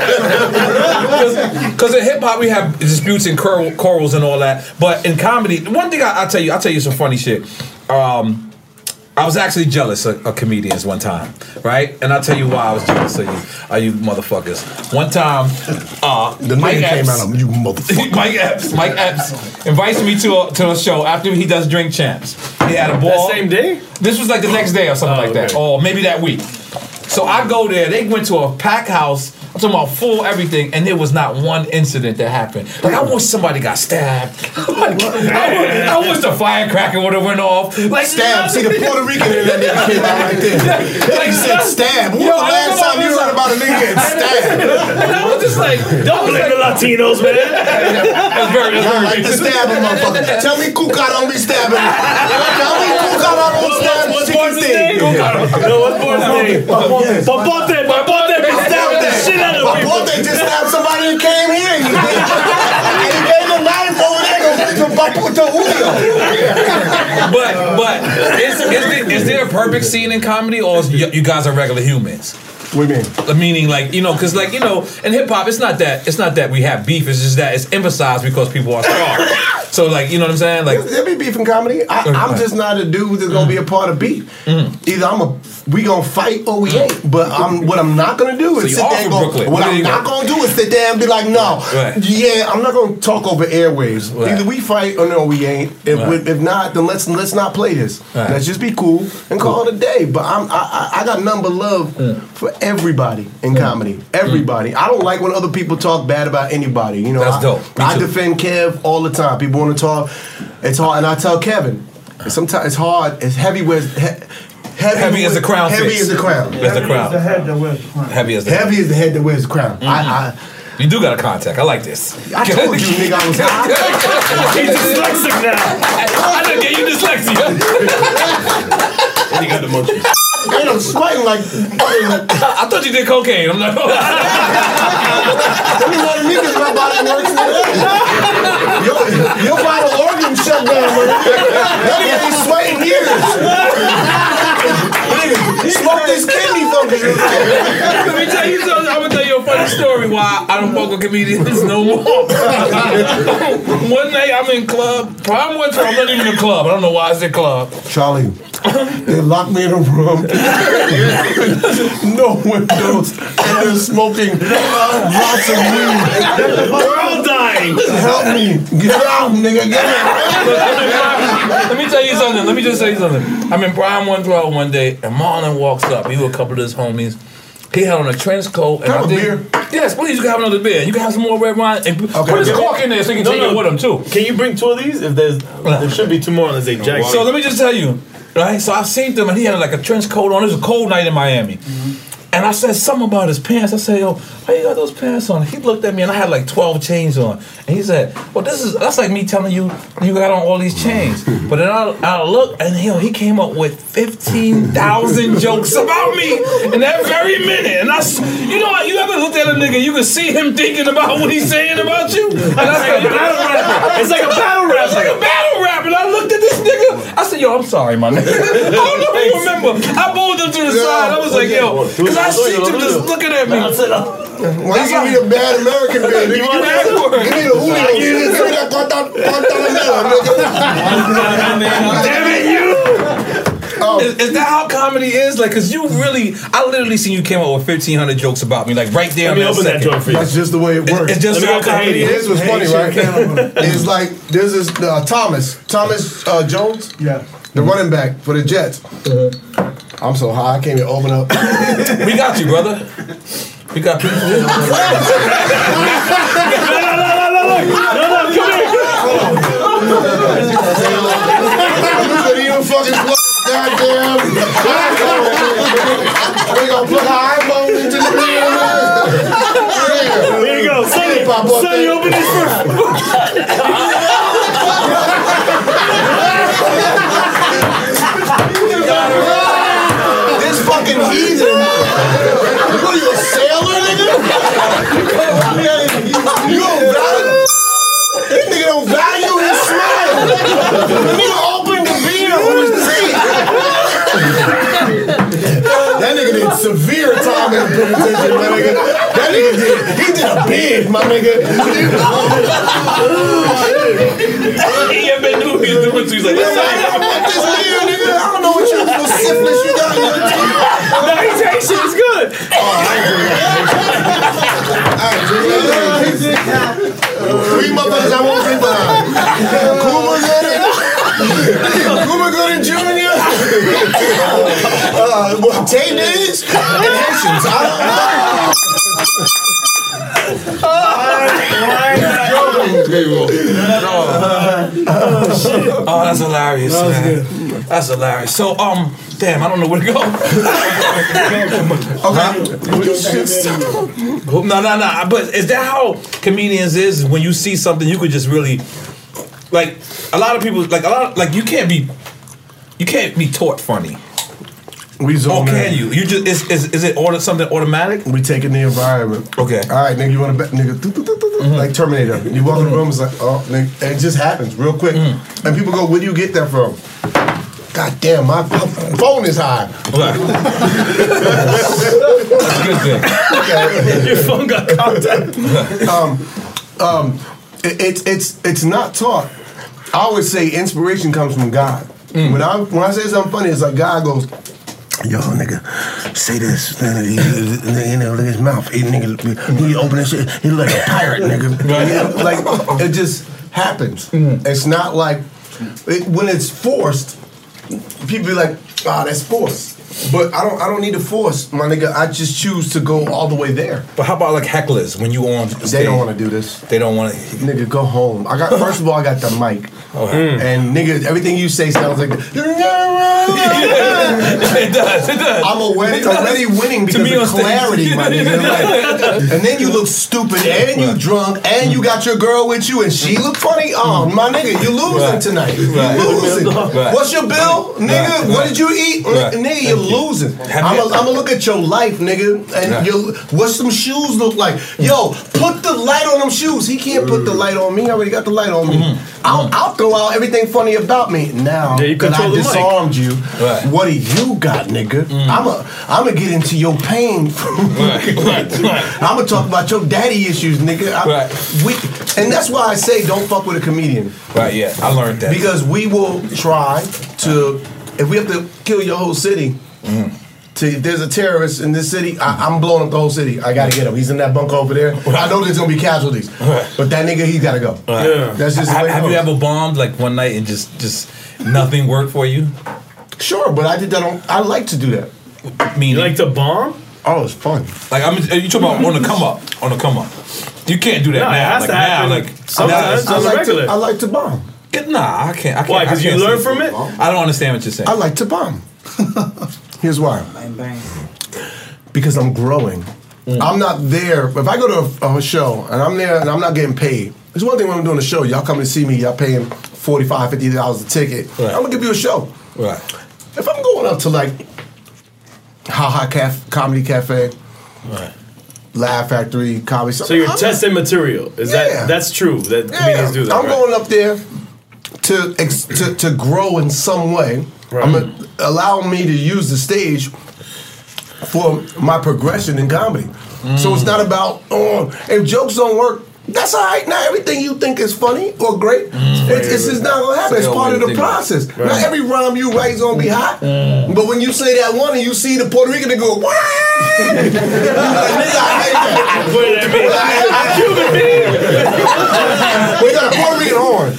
Because in hip hop we have disputes and chor- chorals and all that, but in comedy, one thing I, I'll tell you, I'll tell you some funny shit. Um, I was actually jealous of, of comedians one time, right? And I'll tell you why I was jealous of you, are you motherfuckers. One time, uh,
The
Mike
nigga came
Epps,
out of you motherfucker.
Mike Epps, Mike Epps invites me to a, to a show after he does Drink Champs. He had a ball.
That same day?
This was like the next day or something
Oh,
like that,
okay.
or maybe that week. So I go there. They went to a pack house. I'm talking about full everything, and there was not one incident that happened. Like I wish somebody got stabbed. Like, I, I wish the firecracker would have went off. Like
Stab. See, the Puerto Rican in that nigga came out right there. Like you said, stab. When
Yo,
was the
I
last
don't
time
know
you
if
heard about a nigga getting stabbed?
And I was just like,
Don't blame the Latinos, man.
that's very, that's
I
very
like to stab a motherfucker. Tell me Kuka don't be stabbing. Tell me Kuka don't stab
What's
chicken
Born's
thing.
name? No, what's Born's name? Papote. Papote been stabbed the shit out of
My
people.
boy, they just stabbed somebody and came here. And he gave a knife over there to, to, to Julio.
But but is, is, there, is there a perfect scene in comedy, or is you, you guys are regular humans?
What do you mean?
Meaning, like, you know, because, like, you know, in hip hop, it's not that it's not that we have beef. It's just that it's emphasized because people are starved. So, like, you know what I'm saying? Like,
There be beef in comedy. I, I'm just not a dude that's gonna be a part of beef. Either I'm a we gonna fight or we ain't. But I'm what I'm not gonna do
So
is
you
sit
are
there and
from
go.
Brooklyn.
What
Where
I'm
you
not
go?
gonna do is sit there and be like, no,
Right.
yeah, I'm not gonna talk over airwaves.
Right.
Either we fight or no, we ain't. If
Right.
we, if not, then let's let's not play this.
Right.
Let's just be cool and call it a day. But I'm I, I, I got nothing but love for everybody in comedy. Everybody. I don't like when other people talk bad about anybody. You know,
That's
I,
dope. Me
I
too.
defend Kev all the time. People want to talk. It's hard, and I tell Kevin. Sometimes it's hard. It's heavy. With, he, heavy,
Heavy as the crown
Heavy
fits.
as the crown.
That's the
The
crown.
head that wears the crown.
Heavy as the
Heavy is the head that wears the crown. I,
You do got a contact. I like this.
I I told you, nigga, I was high.
He's dyslexic now.
I didn't get you dyslexia.
And he got the munchies.
And I'm sweating like.
I thought you did cocaine. I'm like,
Let me know the niggas my body works. Your, your vital organ shut down, man. That nigga ain't sweating years. Nigga, smoke this kidney fungus.
let me tell you something. I'm gonna tell you a funny story. why I don't fuck with comedians no more. One night I'm in club. Prime one twelve. I'm not even in the club. I don't know why I said club.
Charlie, they locked me in a room. No windows. And they're smoking lots of weed.
We're all dying.
Help me. Get out, nigga. Get out.
Let me tell you something. Let me just say something. I'm in Prime one twelve one day, and Marlon walks up. He with a couple of his homies. He had on a trench coat. And
Have
I
a
think,
beer?
Yes, please. You can have another beer. You can have some more red wine. And
Okay,
put his
okay.
cork in there so you can
No,
take
no.
it with him, too.
Can you bring two of these? If there's, there should be two more unless they jack.
So let me just tell you, right? So I seen him and he had like a trench coat on. It was a cold night in Miami.
Mm-hmm.
And I said something about his pants. I said, yo, why you got those pants on? He looked at me and I had like twelve chains on. And he said, well, this is, that's like me telling you, you got on all these chains. But then I, I look and yo, he came up with fifteen thousand jokes about me in that very minute. And I, s- you know what, you ever looked at a nigga, you can see him thinking about what he's saying about you? And I said,
It's like a battle rap.
it's like a battle rap, and I looked at this nigga. I said, "Yo, I'm sorry, my nigga. I don't know if you remember." I pulled him to the side. I was like, "Yo," because I see him just looking at me.
Why you give me the bad American beer? Nigga,
You want
give me
that?
give me the Julio shit. Give me that Guantan- Guantanamera, nigga.
Damn it, you!
Is, is that how comedy is? Like, cause you really, I literally seen you came up with fifteen hundred jokes about me, like right there.
Let me
in
open that
second.
joint for you.
That's just the way it works.
It's just
Let me
how
go to
comedy
Haiti.
is.
This was funny, right? It's like there's this uh, Thomas, Thomas uh, Jones,
Yeah.
the running back for the Jets. I'm so high, I can't even open up.
We got you, brother. We got people.
No, no, come here.
You could even fucking plug goddamn. We gonna plug our iPhone into the real.
There you go. Sonny,
Pop up
Sonny,
there.
open this first.
This fucking heathen. What are you, a sailor, nigga? You don't value. This nigga don't value his smile. The nigga opened the beer on his teeth. That nigga did severe time in the penitentiary, my nigga. That nigga did, he did a bid, my nigga.
He ain't been doing what he's doing. So he's like, let's
I want this beer, nigga. I don't know what you, no syphilis you got in your teeth.
No, he takes shit. It's good.
Oh, I ain't drink that. I ain't drink that. Three motherfuckers I won't drink behind. Kuma Gooden. Kuma Gooden Junior Uh, what, Tay Days? And Haitians. I don't
oh, that's hilarious, man. That's hilarious. So, um, damn, I don't know where to go. No, no, no. But is that how comedians is? When you see something, you could just really, like, a lot of people, like a lot, like you can't be, you can't be taught funny.
We
Or
zone
can
in.
you? You just is is, is it order something automatic?
We taking the environment.
Okay.
All right, nigga, you want to bet, nigga? doo, doo, doo, doo, doo, Like Terminator. You walk in the room, it's like, oh, nigga, and it just happens real quick. And people go, where do you get that from? God damn, my, my phone is high.
Right. That's a good thing.
Your phone got contact.
um, um, it, it's it's it's not taught. I always say inspiration comes from God. When I when I say something funny, it's like God goes, yo, nigga, say this. You know, look at his mouth. He, nigga, he open that shit. He like a pirate, nigga. Like, it just happens. It's not like, it, when it's forced, people be like, ah, that's forced. But I don't I don't need to force, my nigga. I just choose to go all the way there.
But how about like hecklers when you on stage?
They don't want to do this.
They don't want to.
Nigga, go home. I got first of all, I got the mic,
Okay.
and nigga, everything you say sounds like.
It does. It does.
I'm already, already winning because
me on
of
stage.
clarity, my nigga. Like, and then you look stupid, and you drunk, and you got your girl with you, and she look funny. Oh, my nigga, you losing
Right.
tonight. You
Right.
losing.
Right.
What's your bill, nigga?
Right.
What did you eat,
Right.
nigga? You're losing.
Have
I'm
you-
gonna look at your life, nigga, and
Right.
your what some shoes look like. Yo, put the light on them shoes. He can't put the light on me. I already got the light on me.
Mm-hmm.
I'll, I'll throw out everything funny about me. Now
Yeah, you
that I
control the mic.
disarmed you,
Right.
what do you got, nigga? I'm a, I'm gonna get into your pain.
Right, right, right.
I'm gonna talk about your daddy issues, nigga. I,
Right.
we, and that's why I say don't fuck with a comedian.
Right, yeah, I learned that.
Because we will try to, if we have to kill your whole city, to, if there's a terrorist in this city, I, I'm blowing up the whole city. I gotta get him. He's in that bunker over there. I know there's gonna be casualties, but that nigga, he gotta go.
Yeah.
That's just the
have,
way it
have you
goes.
ever bombed like one night and just just nothing worked for you?
Sure, but I did that on. I like to do that.
Meaning,
You like to bomb?
Oh, it's fun.
like I'm you talking about on the come up, on the come up. You can't do that
No, it
now.
has
like
to happen
now, like
sometimes.
now
I
on the
like
regular.
to. I like to bomb.
it's- Nah, I can't. I can't.
Why?
I
Because you
can't
learn
see-
from it?
I don't understand what you're saying.
I like to bomb. Here's why.
Bang, bang.
Because I'm growing. I'm not there. If I go to a, a show and I'm there and I'm not getting paid, it's one thing when I'm doing a show. Y'all come and see me. Y'all paying forty-five dollars, fifty dollars a ticket.
Right.
I'm gonna give you a show.
Right.
If I'm going up to like Ha Ha Caf- Comedy Cafe,
Right.
Laugh Factory, Comedy.
So you're
I'm-
testing material. Is
Yeah.
that that's true? That
Yeah,
comedians do that.
I'm
right?
going up there to ex- to to grow in some way.
Right.
I'm gonna allow me to use the stage for my progression in comedy. So it's not about oh, if jokes don't work. That's all right. Not everything you think is funny or great, it's, it's just not gonna happen. It's
It's the
part of
way
the
to think.
process. Not every rhyme you write is gonna be hot, but when you say that one and you see the Puerto Rican, they go, "What?" You like, nigga, I hate that.
What did that mean? Cuban bean.
We got a Puerto Rican horn.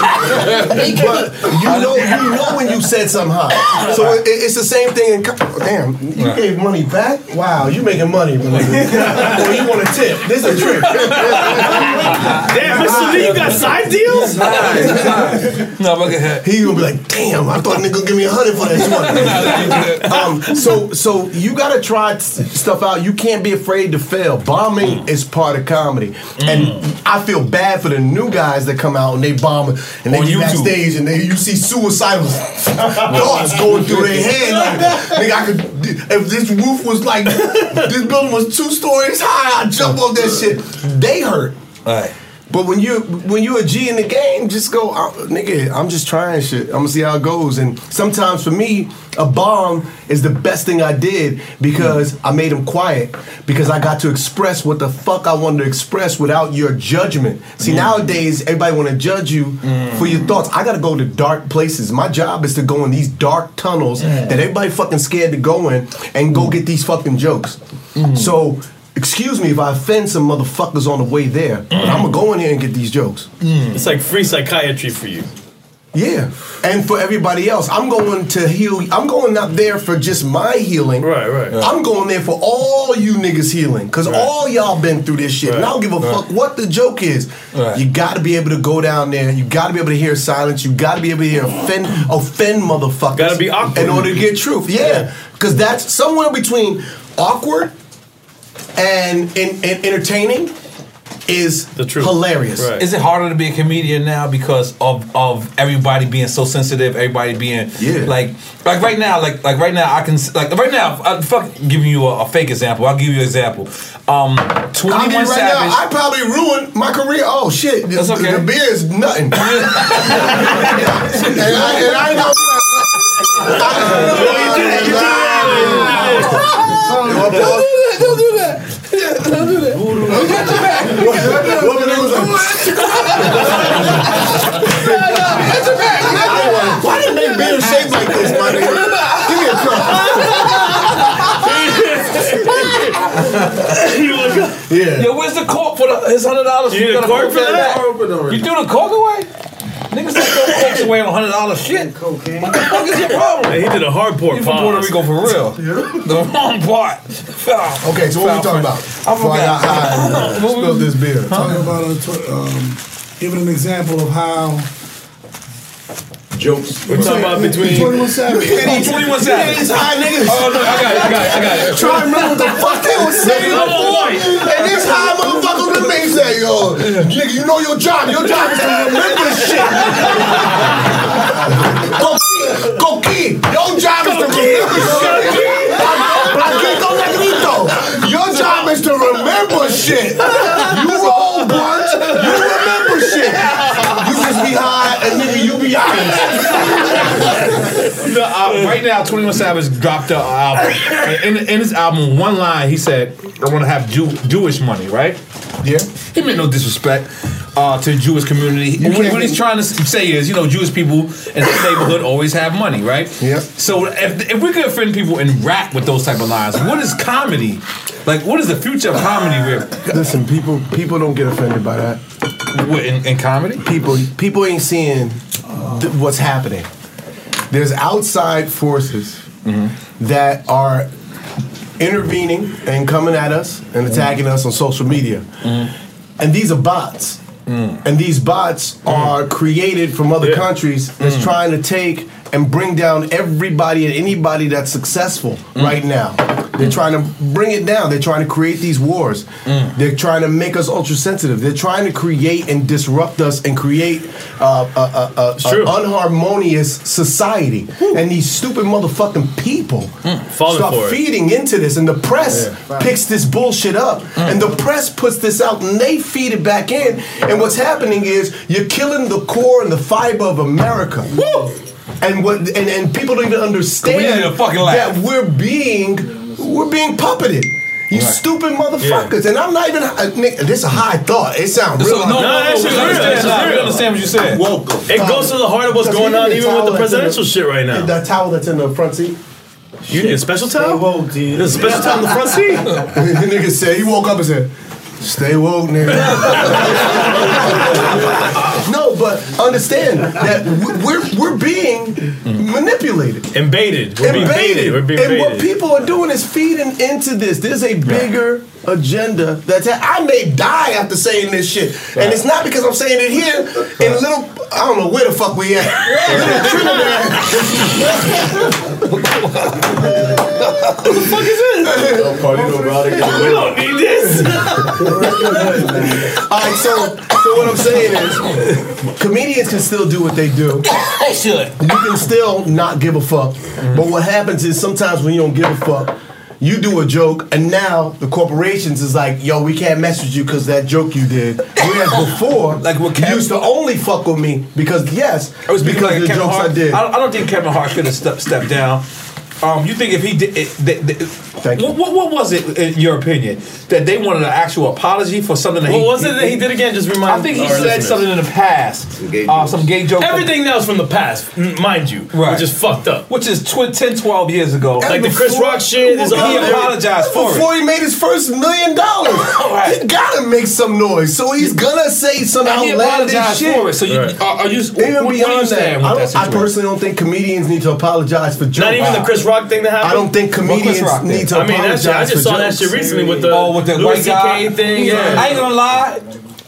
But you know, you know when you said something hot. So it, it's the same thing in. co- Damn, you gave money back. Wow, you making money, my nigga. Or you want a tip? This is a trick.
Damn, Mister Lee, you got side deals?
No, but go ahead.
He gonna be like, damn, I thought nigga gonna give me a hundred for that one. um, so, so you gotta try s- stuff out. You can't be afraid to fail. Bombing is part of comedy, and I feel bad for the new guys that come out and they bomb and they
On
get
YouTube.
backstage and they, you see suicidal thoughts going through their head. Like, nigga, I could if this roof was like this building was two stories high, I'd jump off that shit. They hurt.
Right.
But when you when you a G in the game, just go, uh, nigga. I'm just trying shit. I'm gonna see how it goes. And sometimes for me, a bomb is the best thing I did because I made him quiet because I got to express what the fuck I wanted to express without your judgment. See, nowadays everybody want to judge you for your thoughts. I gotta go to dark places. My job is to go in these dark tunnels that everybody fucking scared to go in and go get these fucking jokes. So. Excuse me if I offend some motherfuckers on the way there, but I'm gonna go in here and get these jokes.
It's like free psychiatry for you.
Yeah, and for everybody else, I'm going to heal. I'm going not there for just my healing.
Right, right.
I'm going there for all you niggas healing, because all y'all been through this shit, and I don't give a fuck what the joke is.
Right.
You got to be able to go down there. You got to be able to hear silence. You got to be able to hear offend, offend motherfuckers.
Gotta be awkward.
in order to get truth. Yeah, because that's somewhere between awkward and in, in entertaining is
The truth.
hilarious.
Right.
Is it harder to be a comedian now because of of everybody being so sensitive, everybody being
Yeah.
like like right now, like like right now I can s- like right now I fuck giving you a, a fake example. I'll give you an example. Um,
I'll give you
twenty-one
right
Savage.
now, I probably ruined my career. Oh shit, the,
That's okay.
the beer is nothing. and, I, and I know.
Don't do that. Don't do that.
What the nigga was like? Why did they make beer shaped like this, my nigga? Give me a cup. Yeah.
Yo, where's the cork for the, his hundred dollars?
You need a cork for that?
You threw the cork away? Niggas don't throw corks away on hundred dollars shit.
Cocaine.
What the fuck is your problem?
Hey, he did a hard pour
You from Puerto
pause.
Rico for real? The wrong part. Foul.
Okay, so what we talking about?
I
Before I got
forgot.
high and uh, spilled this beer.
Talking about a tw- um, giving an example of how
Jokes.
We're talking about between.
twenty-one Savage.
Oh, twenty-one Savage.
These high niggas.
Oh, no, I got it, I got it, I got it.
Try to remember what the fuck they was saying
Come
before.
on.
And this high motherfucker with me say, yo, nigga, you know your job. Your job is to remember shit. Go key. Go key. Your job is to remember shit. Blanquito negrito. Your job is to remember shit. You roll
now, twenty-one Savage dropped an album. In, in his album, one line, he said, I want to have Jew, Jewish money, right?
Yeah.
He meant no disrespect uh, to the Jewish community. What, what he's trying to say is, you know, Jewish people in his neighborhood always have money, right?
Yeah.
So if, if we could offend people in rap with those type of lines, what is comedy? Like, what is the future of comedy with?
Listen, people people don't get offended by that.
What, in, in comedy?
People people ain't seeing th- what's happening. There's outside forces mm-hmm. that are intervening and coming at us and attacking mm. us on social media. Mm. And these are bots. Mm. And these bots mm. are created from other yeah. countries that's mm. trying to take and bring down everybody and anybody that's successful mm. right now. They're trying to bring it down. They're trying to create these wars. Mm. They're trying to make us ultra sensitive. They're trying to create and disrupt us and create uh, a, a, a, a unharmonious society. Woo. And these stupid motherfucking people mm. start feeding into this. And the press yeah. right. picks this bullshit up. Mm. And the press puts this out and they feed it back in. And what's happening is you're killing the core and the fiber of America. Woo. And what and, and people don't even understand
we
that we're being we're being puppeted. You right. stupid motherfuckers. Yeah. And I'm not even uh, Nick, this is a high thought. It sounds real.
No, no, no, no, no, no, no, we understand what you said.
Welcome. It um, goes to the heart of what's going on even with the presidential the, shit right now.
That towel that's in the front seat.
You need a special towel? Woke, There's a special towel in the front seat?
The nigga said, he woke up and said, stay woke, nigga. No, but understand that we're we're being manipulated,
invaded, we're being baited. We're being
and
baited.
what people are doing is feeding into this. There's a bigger right. agenda that's. I may die after saying this shit, right. and it's not because I'm saying it here right. in little. I don't know where the fuck we at. Little Trinidad. What the fuck is this? We don't need this. All right, so so what I'm saying is, comedians can still do what they do.
They should.
You can still not give a fuck. Mm-hmm. But what happens is sometimes when you don't give a fuck, you do a joke, and now the corporations is like, yo, we can't mess with you because that joke you did. Whereas before, like what Kevin, you used to only fuck with me because, yes,
it was because
like
of the
Kevin
jokes
Hart,
I did. I don't, I don't think Kevin Hart could have stepped stepped down. Um, you think if he did, it, they, they,
Thank
what,
you.
what, what was it in your opinion that they wanted an actual apology for something that
what
he?
What was it that he did again? Just remind.
I think he said
listeners.
something in the past. Some gay, uh, some gay joke.
Everything that was from the past, mind you, right. which is fucked up.
Which is tw- ten, twelve years ago.
And like the Chris Rock shit is.
He apologized for
before
it.
he made his first million dollars. Right. He gotta make some noise, so he's gonna say some
and
outlandish shit.
For it. So you, right. are, are you
even
what,
beyond
what
that? I, don't, I personally don't think comedians need to apologize for jokes.
Not even the Chris Rock thing that happened.
I don't think comedians need to
I mean,
apologize
that shit, I just
for
saw
jokes.
that shit recently with the
oh, with the
Louis
white guy
thing. Yeah.
I ain't gonna lie.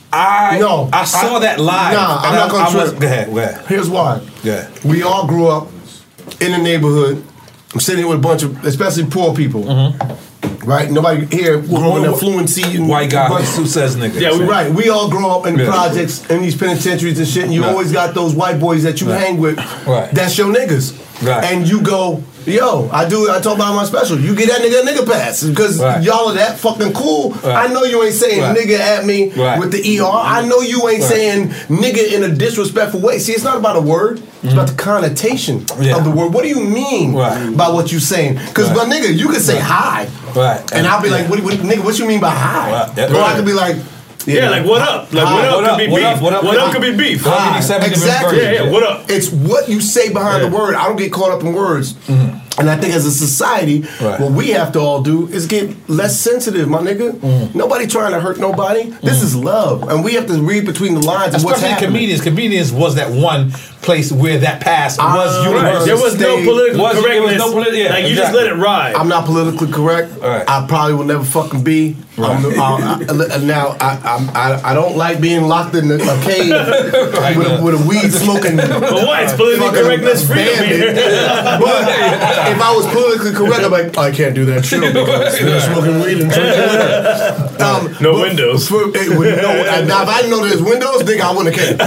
I
no,
I saw
I,
that live.
Nah, I'm
I,
not gonna
I was,
trip.
Go ahead, go ahead.
Here's why.
Yeah.
We all grew up in the neighborhood. I'm sitting here with a bunch of, especially poor people. Mm-hmm. Right? Nobody here growing up fluency and
white guy who says nigga.
Yeah, we, right. We all grow up in yeah. projects in these penitentiaries and shit, and you right. always got those white boys that you right. hang with.
Right.
That's your niggas.
Right.
And you go, yo, I do. I talk about my special. You get that nigga a nigga pass because right. y'all are that fucking cool. Right. I know you ain't saying right. nigga at me right. with the E R. I know you ain't right. saying nigga in a disrespectful way. See, it's not about a word. It's mm-hmm. about the connotation yeah. of the word. What do you mean
right.
by what you saying? Because
right.
my nigga, you can say
right.
hi,
right.
and I'll be yeah. like, what, what, nigga, what you mean by hi?
Right. Yeah.
Or right. I could be like.
Yeah, yeah, like what up? Like
hi.
what up
what
could
up?
be
What
beef.
up? What up?
What up could be beef.
Hi. Exactly.
Yeah, yeah, what up?
It's what you say behind yeah. the word. I don't get caught up in words. Mm-hmm. And I think as a society, right. what we have to all do is get less sensitive, my nigga. Mm. Nobody trying to hurt nobody. Mm. This is love. And we have to read between the lines of what's happening.
comedians. Comedians was that one place where that past uh, was universal.
Right. There was no political
was,
correctness.
No politi- yeah,
like, you
exactly.
just let it ride.
I'm not politically correct.
Right.
I probably will never fucking be. Right. I'm, I, I, now, I, I, I don't like being locked in a cave right. with, a, with a weed smoking.
But what? It's politically correctness freedom here.
But if I was politically correct, I'm like, I can't do that shit because they're smoking weed and drinking. Um,
no windows.
For, it, with no, now, if I didn't know there's windows, nigga, I wouldn't have came.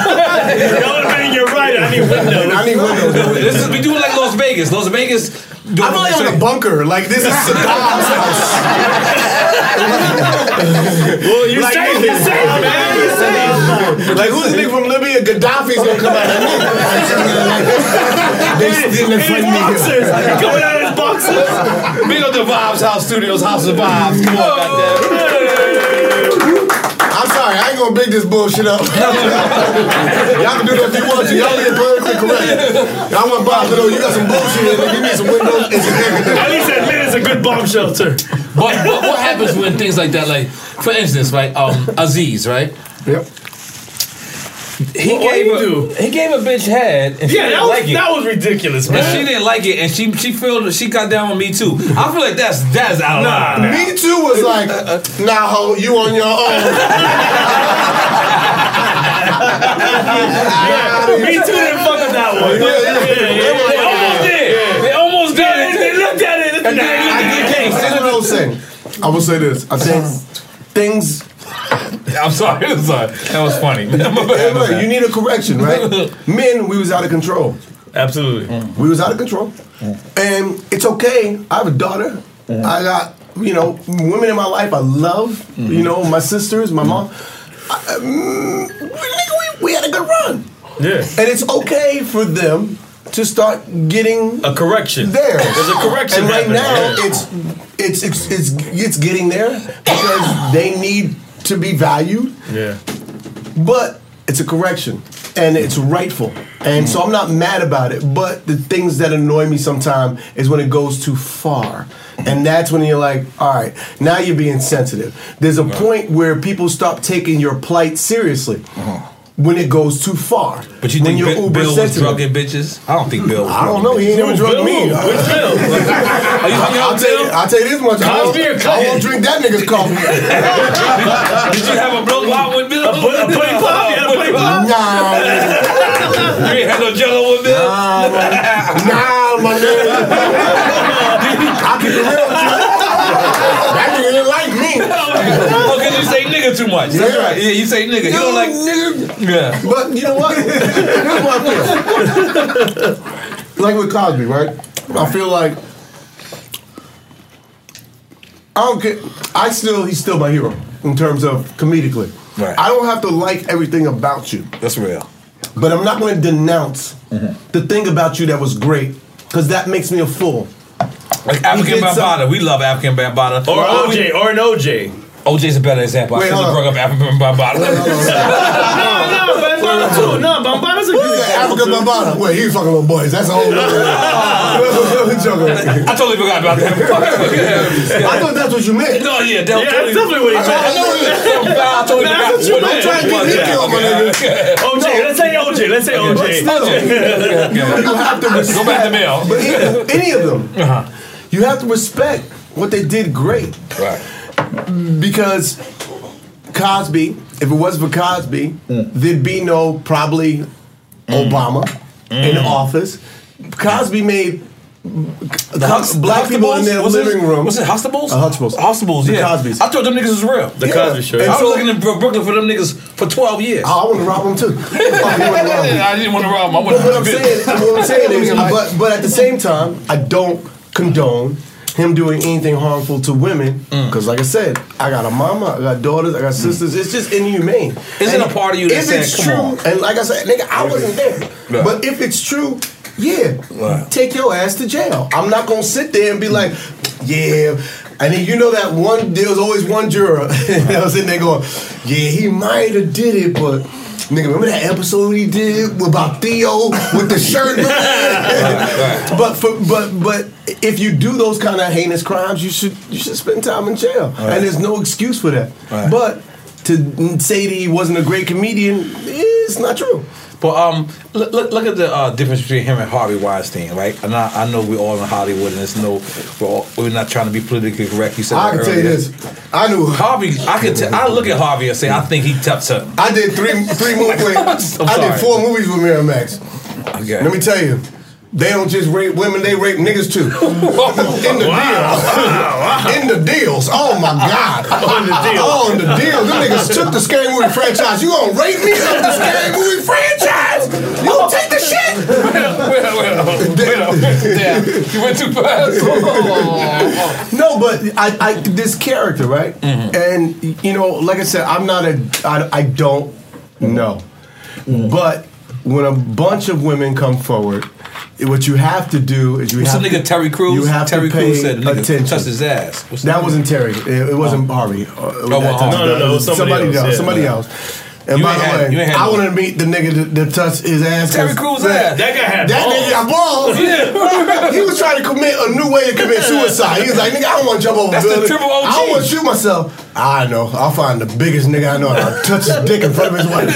You're right. I need windows.
I need windows.
This is, we do it like Las Vegas. Las Vegas.
I'm like in a bunker. Like this is Saddam's house.
Well, you're like, safe. You're safe, man. You're safe.
Like, who's the nigga from Libya? Gaddafi's gonna come out of me. They still in front of me.
Boxers. Coming out of his boxers.
Big up the Vibes House Studios, House of Vibes. Come on, goddamn.
I'm sorry, I ain't gonna big this bullshit up. Y'all can do that if you want to. Y'all get politically correct. I want Bob to know you got some bullshit and give me some windows. It's
At least admit it's a good bomb shelter.
But, but what happens when things like that, like, for instance, right, um, Aziz, right?
Yep.
He
What
gave
do
a,
you do?
he gave a bitch head and she
Yeah,
didn't
that was,
like it.
that was ridiculous, man.
And she didn't like it, and she she feel she got down with me too. I feel like that's that's out of
Nah,
line.
Me too was like, nah, ho, you on your own.
Me too didn't fuck with that one.
Yeah, yeah.
They almost did. They almost did.
They, they looked at it.
And then I did things. Here's what I was saying. I will say this. I think things.
I'm sorry. I'm sorry. That was funny.
Hey, look, you need a correction, right? Men, we was out of control.
Absolutely.
We was out of control, and it's okay. I have a daughter. I got you know women in my life I love. You know my sisters, my mom. I, mm, nigga, we, we had a good run,
Yeah.
and it's okay for them to start getting
A correction.
there.
There's a correction
And right
happening.
now,
Yeah.
it's, it's it's it's it's getting there because they need to be valued.
Yeah.
But it's a correction, and it's rightful, and so I'm not mad about it. But the things that annoy me sometimes is when it goes too far, and that's when you're like, all right, now you're being sensitive. There's a point where people stop taking your plight seriously. When it goes too far.
But you
when
think
you're
Bill,
uber
Bill was
sensitive.
drugging bitches? I don't think Bill was
I don't
drugging
know. He ain't never drugged
Bill?
me.
Which Bill?
Are you hung
I'll
out
tell, you,
Bill?
I'll tell you this much. I won't,
Cosby or
I
Clinton?
won't drink that nigga's coffee.
Did you have a blow out with Bill?
A putty pop? You had a putty pop?
Nah,
You ain't had no jello with Bill?
nah, my nigga. I keep it real. That nigga didn't like me.
Oh, because you say nigga too much. That's
Yeah.
right. Yeah, you say nigga. You don't like.
nigga.
Yeah.
But you know what? Here's what I feel. Like with Cosby, right? I feel like I don't get. I still, he's still my hero in terms of comedically.
Right.
I don't have to like everything about you,
That's real.
but I'm not going to denounce the thing about you that was great because that makes me a fool.
Like African
did some-
Bambaataa. We love African Bambaataa.
Or O J, or an O J.
O J's a better example.
Wait,
I should have
hold
brought up African Bambaataa.
No, no, Bambaataa too. No, Bambaataa's a good example.
Africa Bambaataa. Wait, he fucking little boys. That's a whole other joke.
I totally forgot about that.
I thought that's what you meant.
No, yeah,
Yeah, that's definitely what he meant.
I totally
That's
forgot.
what you
what
meant.
it
Trying to get me
was.
killed, my nigga.
O J, let's say O J. Let's say O J.
Still, you have to respect.
Go back to Bill.
But any, any of them, you have to respect what they did great.
Right.
Because Cosby, if it wasn't for Cosby, there'd be no probably Obama in office. Cosby made
The Hux,
black
the
people in
Huxtables?
their
What's
living
it?
room.
What's it? Huxtables?
Uh, Huxtables.
Huxtables.
The
Yeah.
Cosbys.
I thought them niggas was real.
The Cosby Show.
And
I was
so-
looking in Bro- Brooklyn for them niggas for twelve years.
I want to rob them too. Fuck, you wanna rob 'em.
I didn't want to rob them. I
But
wanted
what I'm
to
saying, what I'm saying is, but but at the same time, I don't condone him doing anything harmful to women. Because, like I said, I got a mama, I got daughters, I got sisters. It's just inhumane.
Isn't
And
a part of you that
if
said,
it's
"Come
true,
on."
and like I said, nigga, I wasn't there.
Right.
But if it's true, yeah,
Right.
take your ass to jail. I'm not gonna sit there and be like, yeah. And then you know that one, there was always one juror that was in there going, yeah, he might have did it, but nigga, remember that episode he did about Theo with the shirt?
right.
But for but but if you do those kind of heinous crimes, you should you should spend time in jail,
Right.
and there's no excuse for that.
Right.
But to say that he wasn't a great comedian, it's not true.
But um, look, look, look at the uh, difference between him and Harvey Weinstein, right? And I, I know we're all in Hollywood, and there's no, we're, all, we're not trying to be politically correct. You said
I
that
can tell you
earlier.
this: I knew
Harvey, I could, t- I look at Harvey and say, I think he tough something.
I did three three movies. Wait, I
sorry.
did four movies with Miramax.
Okay.
Let me tell you, they don't just rape women; they rape niggas too. In the deals, in the deals. Oh my God!
On the deal.
Oh, in the deals. Them niggas took the Scary Movie franchise. You gonna rape me up the Scary Movie franchise? You gonna take the shit?
Wait, wait, wait, wait, damn, you went too fast.
No, but I, I this character, right?
Mm-hmm.
And you know, like I said, I'm not a, I, I don't No. But when a bunch of women come forward, what you have to do is you
What's
have
the nigga
to,
Terry Crews?
You have
Terry
to pay
Crews said the nigga
attention.
touched his ass. What's the
That
nigga?
wasn't Terry. It, it wasn't Harvey. Uh,
well,
that time.
no, no, no, it was somebody else, yeah.
Somebody else. And
You
by
ain't
the
had- you
way,
ain't had
I
no-
want to meet the nigga that, that touched his ass.
Terry
'cause
Crews'
that-
ass.
That guy had
That
balls.
nigga got balls. He was trying to commit a new way to commit suicide. He was like, nigga, I don't want to jump over
That's
a
the
building.
triple O G.
I don't want to shoot myself. I know. I'll find the biggest nigga I know and I'll touch his dick in front of his wife.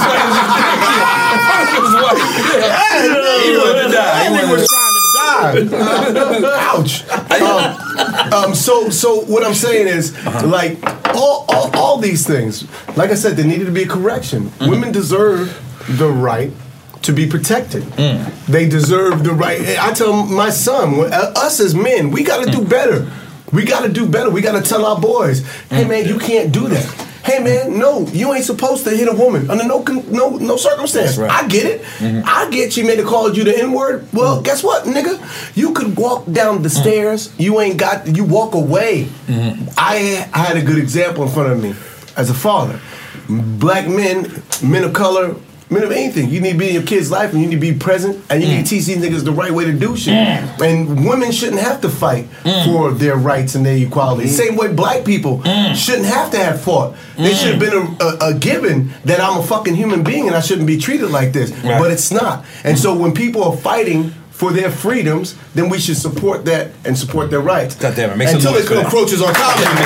He wanted to die. He
That nigga
wanted
was
to
trying to die. Ouch. Um, um, so, so what I'm saying is, like, all, all, all these things, like I said, there needed to be a correction.
Mm-hmm.
Women deserve the right to be protected.
Mm.
They deserve the right. I tell my son, when- uh, us as men, we got to do better. We got to do better. We got to tell our boys, hey man, you can't do that. Hey man, no, you ain't supposed to hit a woman under no con- no no circumstance.
That's right.
I get it.
Mm-hmm.
I get she made a call you the N word. Well,
Mm.
guess what, nigga? You could walk down the stairs. You ain't got. You walk away.
Mm-hmm.
I I had a good example in front of me as a father. Black men, men of color. Men of anything, you need to be in your kid's life and you need to be present and you need to teach these niggas the right way to do shit. And women shouldn't have to fight for their rights and their equality. Same way black people shouldn't have to have fought. It should have been a, a, a given that I'm a fucking human being and I shouldn't be treated like this.
Right.
But it's not. And so when people are fighting for their freedoms, then we should support that and support their rights.
God damn it, make some
Until
noise
they
for
put
that.
encroaches on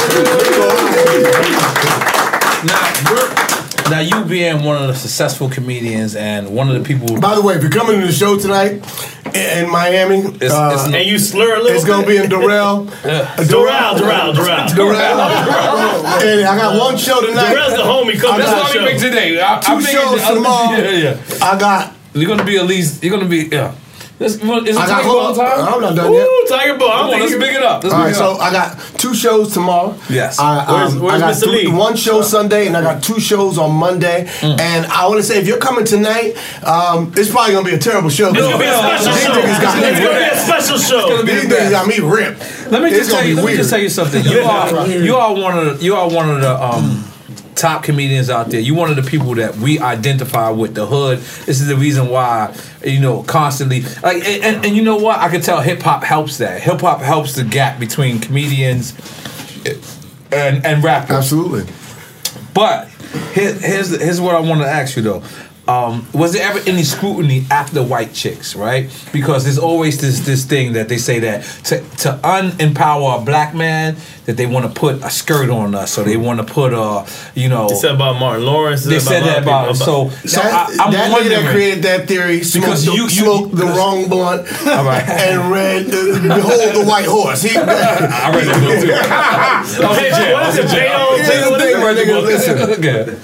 comedy.
Now, we're- now you being one of the successful comedians and one of the people.
By the way, if you're coming to the show tonight in, in Miami,
It's-
uh,
it's-
And you slur a little
it's gonna be in Doral. Uh,
Doral, Doral, Doral.
Doral. And I got one show tonight.
Doral's the homie. Come
I
to
got
the
That's what we
show.
make today. I,
Two
I figured
shows
the other-
tomorrow.
Yeah, yeah.
I got.
You're gonna be at least. You're gonna be. Yeah. This, is it
I got.
Tiger
Hold
Ball
on.
time?
I'm not done yet.
Ooh, Tiger Ball. I
Come
don't
on,
think
let's
you-
big it up. Let's
All
big
right,
it
so
up.
I got two shows tomorrow.
Yes.
I, um,
Where's- where's
I got
Mister
three,
Lee?
one show Sunday, and I got two shows on Monday. And I want to say, if you're coming tonight, um, it's probably gonna be a terrible show.
It's gonna be a special
These
show.
niggas got me
It's gonna be
ripped.
a special show.
gonna be
These
the
niggas
best.
got me ripped.
Let me
It's
just
gonna
tell you.
be
Let me
weird.
just tell you something. You are you are one of the, you are one of the um, top comedians out there. You one of the people that we identify with the hood. This is the reason why you know constantly like and, and, and you know what I can tell hip hop helps that. Hip hop helps the gap between comedians and and rappers.
Absolutely.
But here, here's here's what I want to ask you though. Um, was there ever any scrutiny after white chicks, right? Because there's always this this thing that they say that to to unempower a black man, that they want to put a skirt on us, or they want to put a, you know.
They said about Martin Lawrence.
They said that about us. So, so
that,
I, I'm
that nigga
wondering.
that created that theory smoked,
Because
the,
you- you-
smoked the wrong blunt
All right.
and read the, Behold the White Horse. He,
I read that book too. I was in jail. I was in jail.
Here's the thing, my nigga, listen.
Okay.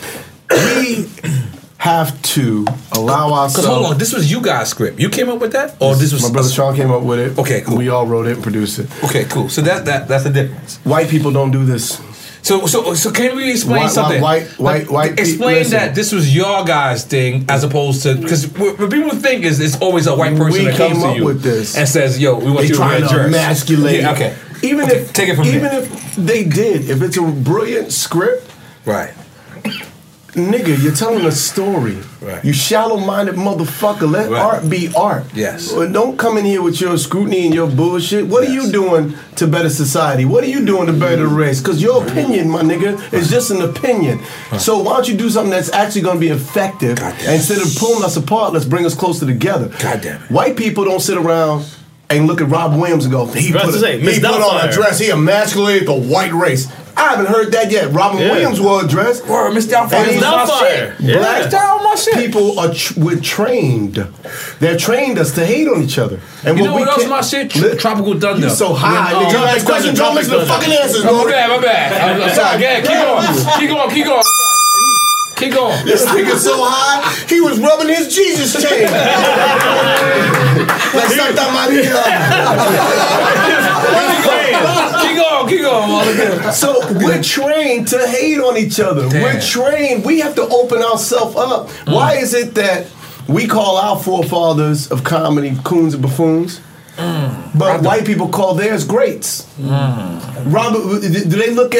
We have to allow
Because
ourselves.
hold on, this was you guys' script. You came up with that, or this was
My brother Sean came up with it.
Okay, cool.
We all wrote it and produced it.
Okay, cool. So that that that's the difference.
White people don't do this.
So so so can we explain
White-
something?
white- white- white pe-
Explain
listen.
that this was your guys' thing as opposed to because what what people think is it's always a white person
We
that comes
came
to
up
you
with this.
and says, "Yo, we want
They
you to
trying
wear
to
jerks."
emasculate.
Yeah, okay.
Even
Okay,
if
take it from
even
there.
if they did, if it's a brilliant script,
Right.
nigga, you're telling a story.
Right.
You shallow-minded motherfucker. Let
Right.
art be art.
Yes.
Well, don't come in here with your scrutiny and your bullshit. What are
Yes.
you doing to better society? What are you doing to better the race? Because your opinion, my nigga, is just an opinion. So why don't you do something that's actually going to be effective?
God damn it.
Instead of pulling us apart, let's bring us closer together.
God damn it.
White people don't sit around and look at Rob Williams and go, he
Right
put,
to
a,
say,
he
Miss
put on a
Doubtfire.
dress, he emasculated the white race. I haven't heard that yet. Robin
Yeah.
Williams wore a dress.
Word, Miss Doubtfire
And
is
he's
my
Doubtfire.
shit.
Yeah.
Black Down my shit.
People are tr- we're trained. They're trained us to hate on each other. And
You
what
know
we
what else
can't-
my shit?
Li-
Tropical Thunder.
You so high.
When, um,
nigga. You ask questions, don't listen to
Thunder.
fucking answers,
Oh,
bro.
my bad, my bad. I'm, I'm sorry. Go ahead, keep going. Keep going, keep going. Keep going.
This nigga so high, he was rubbing his Jesus chain. Like Santa Maria.
Keep going, keep going, motherfucker.
So we're trained to hate on each other.
Damn.
We're trained. We have to open ourselves up. Why is it that we call our forefathers of comedy coons and buffoons? But white people call theirs greats. Robert, do they look at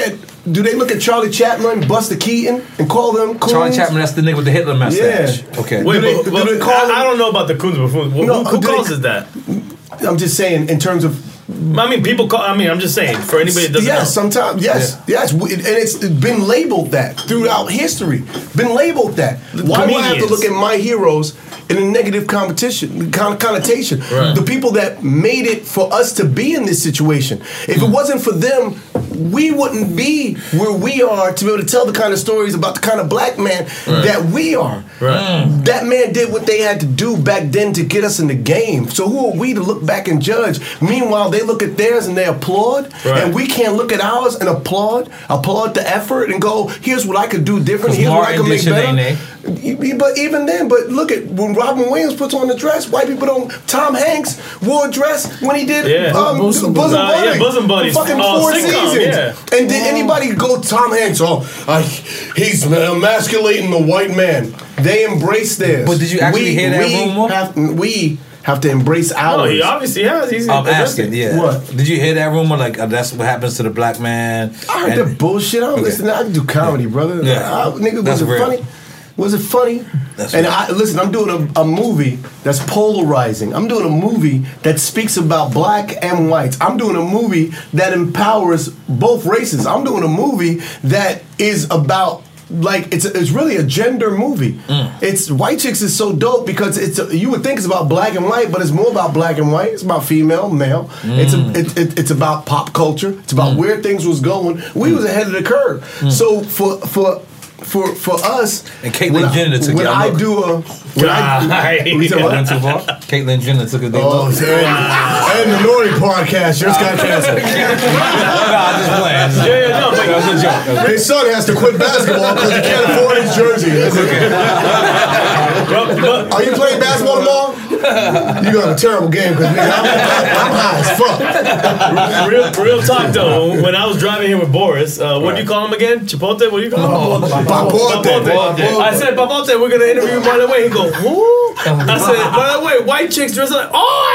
do they look at Charlie Chaplin, Buster Keaton, and call them coons?
Charlie Chaplin, that's the nigga with the Hitler mustache.
Yeah.
Okay.
Wait,
Do they-
but,
do
but
they call
I, I don't know about the coons before. Who,
No,
who
do they-
calls it that?
I'm just saying, in terms of
I mean, people call. I mean, I'm just saying for anybody that doesn't
yes,
know.
sometimes yes, yes, We- and it's been labeled that throughout history. Been labeled that. Why do I have to
Comedians.
look at my heroes in a negative competition con- connotation?
Right.
The people that made it for us to be in this situation. If it wasn't for them, we wouldn't be where we are to be able to tell the kind of stories about the kind of black man that we are.
Right.
That man did what they had to do back then to get us in the game. So who are we to look back and judge? Meanwhile, they look at theirs and they applaud,
Right.
and we can't look at ours and applaud, applaud the effort and go, here's what I could do different,
'Cause
here's what I
Martin
could make
did
better.
Shanae.
E- But even then, but look at when Robin Williams puts on the dress, white people don't. Tom Hanks wore a dress when he did
Yeah.
um,
Bosom
Bosom,
Buddies.
Uh, yeah,
Buddies.
Bosom Buddies.
For fucking
Uh,
four
sitcom,
seasons.
yeah.
And did anybody go Tom Hanks? Oh, I, he's emasculating the white man. They embrace theirs.
But did you actually
we,
hear that
we
rumor?
Have, we have to embrace ours.
No, he obviously has. He's
I'm
addressed
asking,
it.
yeah.
What?
Did you hear that rumor? Like, uh, that's what happens to the black man.
I heard
And-
that bullshit. I don't
Okay.
listen. I do comedy, brother.
Yeah.
I, nigga, was
That's
it
real.
funny? Was it funny?
That's
and
real.
I listen. I'm doing a, a movie that's polarizing. I'm doing a movie that speaks about black and whites. I'm doing a movie that empowers both races. I'm doing a movie that is about. Like it's it's really a gender movie.
Mm.
It's White Chicks is so dope because it's a, you would think it's about black and white, but it's more about black and white. It's about female, male. It's a,
Mm.
it, it, it's about pop culture. It's about where things was going. We was ahead of the curve. So for for for for us,
And Caitlyn
when I-
Jenner took
when
it.
I
Look.
do a when I,
God.
we said
That
what?
went too far. Caitlyn Jenner took a day.
Oh,
look.
and the Naughty podcast just got canceled.
Nah, I'm just playing.
Yeah, yeah, no, but
That was a joke. That was-
His son has to quit basketball because he can't afford his jersey. That's okay.
but, but,
Are you playing basketball tomorrow? You got a terrible game because nigga, I'm, I'm high as fuck.
real, real talk though. When I was driving here with Boris, uh, what do you call him again? Chipotle? What do you call him?
Papote.
Papote. I said, Papote, we're gonna interview him right away. He go, who? I said, by the way, white chicks dress like, oh,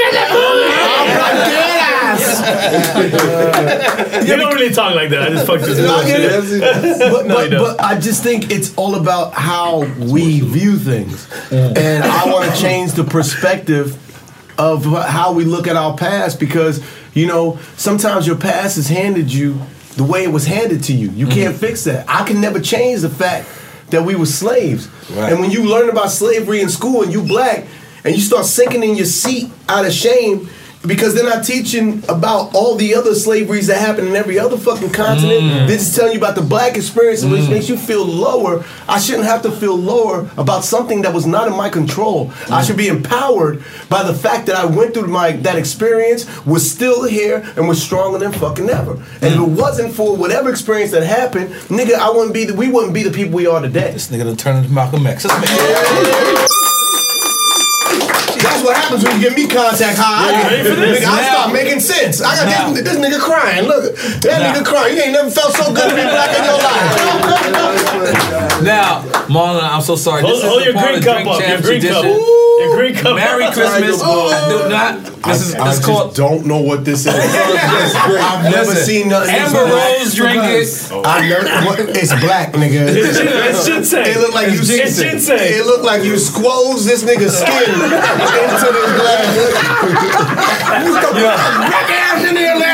I like it. You don't really talk like that. I just fucked you.
I get it. But,
No,
but,
you don't.
but I just think it's all about how we view things. And I want to change the perspective of how we look at our past because, you know, sometimes your past is handed you the way it was handed to you. You can't fix that. I can never change the fact that we were slaves.
Right.
And when you learn about slavery in school and you black and you start sinking in your seat out of shame because they're not teaching about all the other slaveries that happen in every other fucking continent.
Mm.
They're just telling you about the black experience, which makes you feel lower. I shouldn't have to feel lower about something that was not in my control.
Mm.
I should be empowered by the fact that I went through my that experience, was still here, and was stronger than fucking ever. And if it wasn't for whatever experience that happened, nigga, I wouldn't be. The, we wouldn't be the people we are today.
This nigga done turned into Malcolm X. Let's make
That's what happens when you give me contact high.
Yeah, you ready for this?
Nigga, I
Now.
start making sense. I got
Now.
this, this nigga crying. Look, that
Now.
nigga crying. You ain't never felt so good to be black in your life.
Now, Marlon, I'm so sorry.
Hold,
this is
hold
the
your
part
green
of
cup
Drink
up. Your
Champs
green cup.
tradition.
Your green cup.
Merry Christmas. Do not. This is
I
this
just
called.
don't know what this is. I've never
Listen,
seen nothing.
Amber Rose drink it.
I never. What, it's black, nigga.
It's ginseng.
It looked like you.
It's ginseng.
It looked like you squoze this nigga's skin into this glass. You got black ass in there,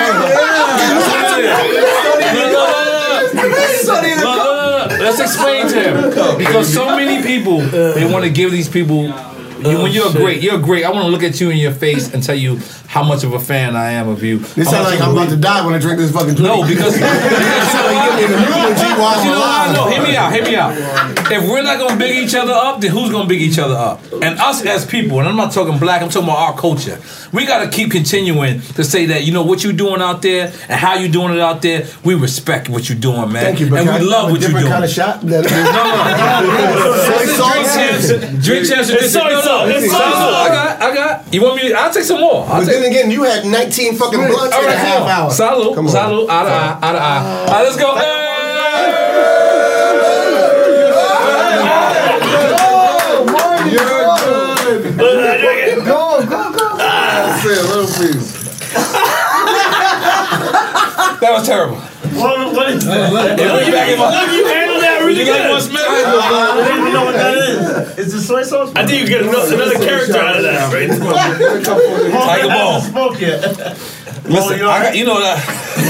No, no, no, no. Let's explain to him because so many people they want to give these people. You, when you're great, you're great. I want to look at you in your face and tell you how much of a fan I am of you.
This
How
sounds
much
like
of
I'm
a-
about to die when I drink this fucking drink.
No, because
It sounds like you give me the eulogy while I'm
you know what?
alive.
No, hear me out. Hear me out. If we're not gonna big each other up, then who's gonna big each other up? And us as people, and I'm not talking black. I'm talking about our culture. We gotta keep continuing to say that you know what you're doing out there and how you're doing it out there. We respect what you're doing, man,
Thank you, but
and
can
we
I
love
have a
what you're
different
doing.
kind of shot. That
No, no,
Soy
Drink
sauce.
champs. Drink champs.
It's soy
No, no,
sauce. It's
it's
soy
soy
sauce.
I got. I got. You want me? I'll take some more. I'll
But
take.
then again, you had nineteen fucking blunts
All
in a
right,
half
come on.
hour.
Salute.
Come on.
Salute. Out of eye. Out of eye. All right, let's go. Hey!
Go, go, go. That's it, little piece.
That was terrible.
Well, well, What is that?
Hey, put it back in my-
Look, you handled that
Would
really
you like
good.
one Smith?
I don't even know what that is. Is it soy sauce?
I think you get another, another character out of that, right?
Tiger Ball.
Smoke yet.
Listen, I got, you know that.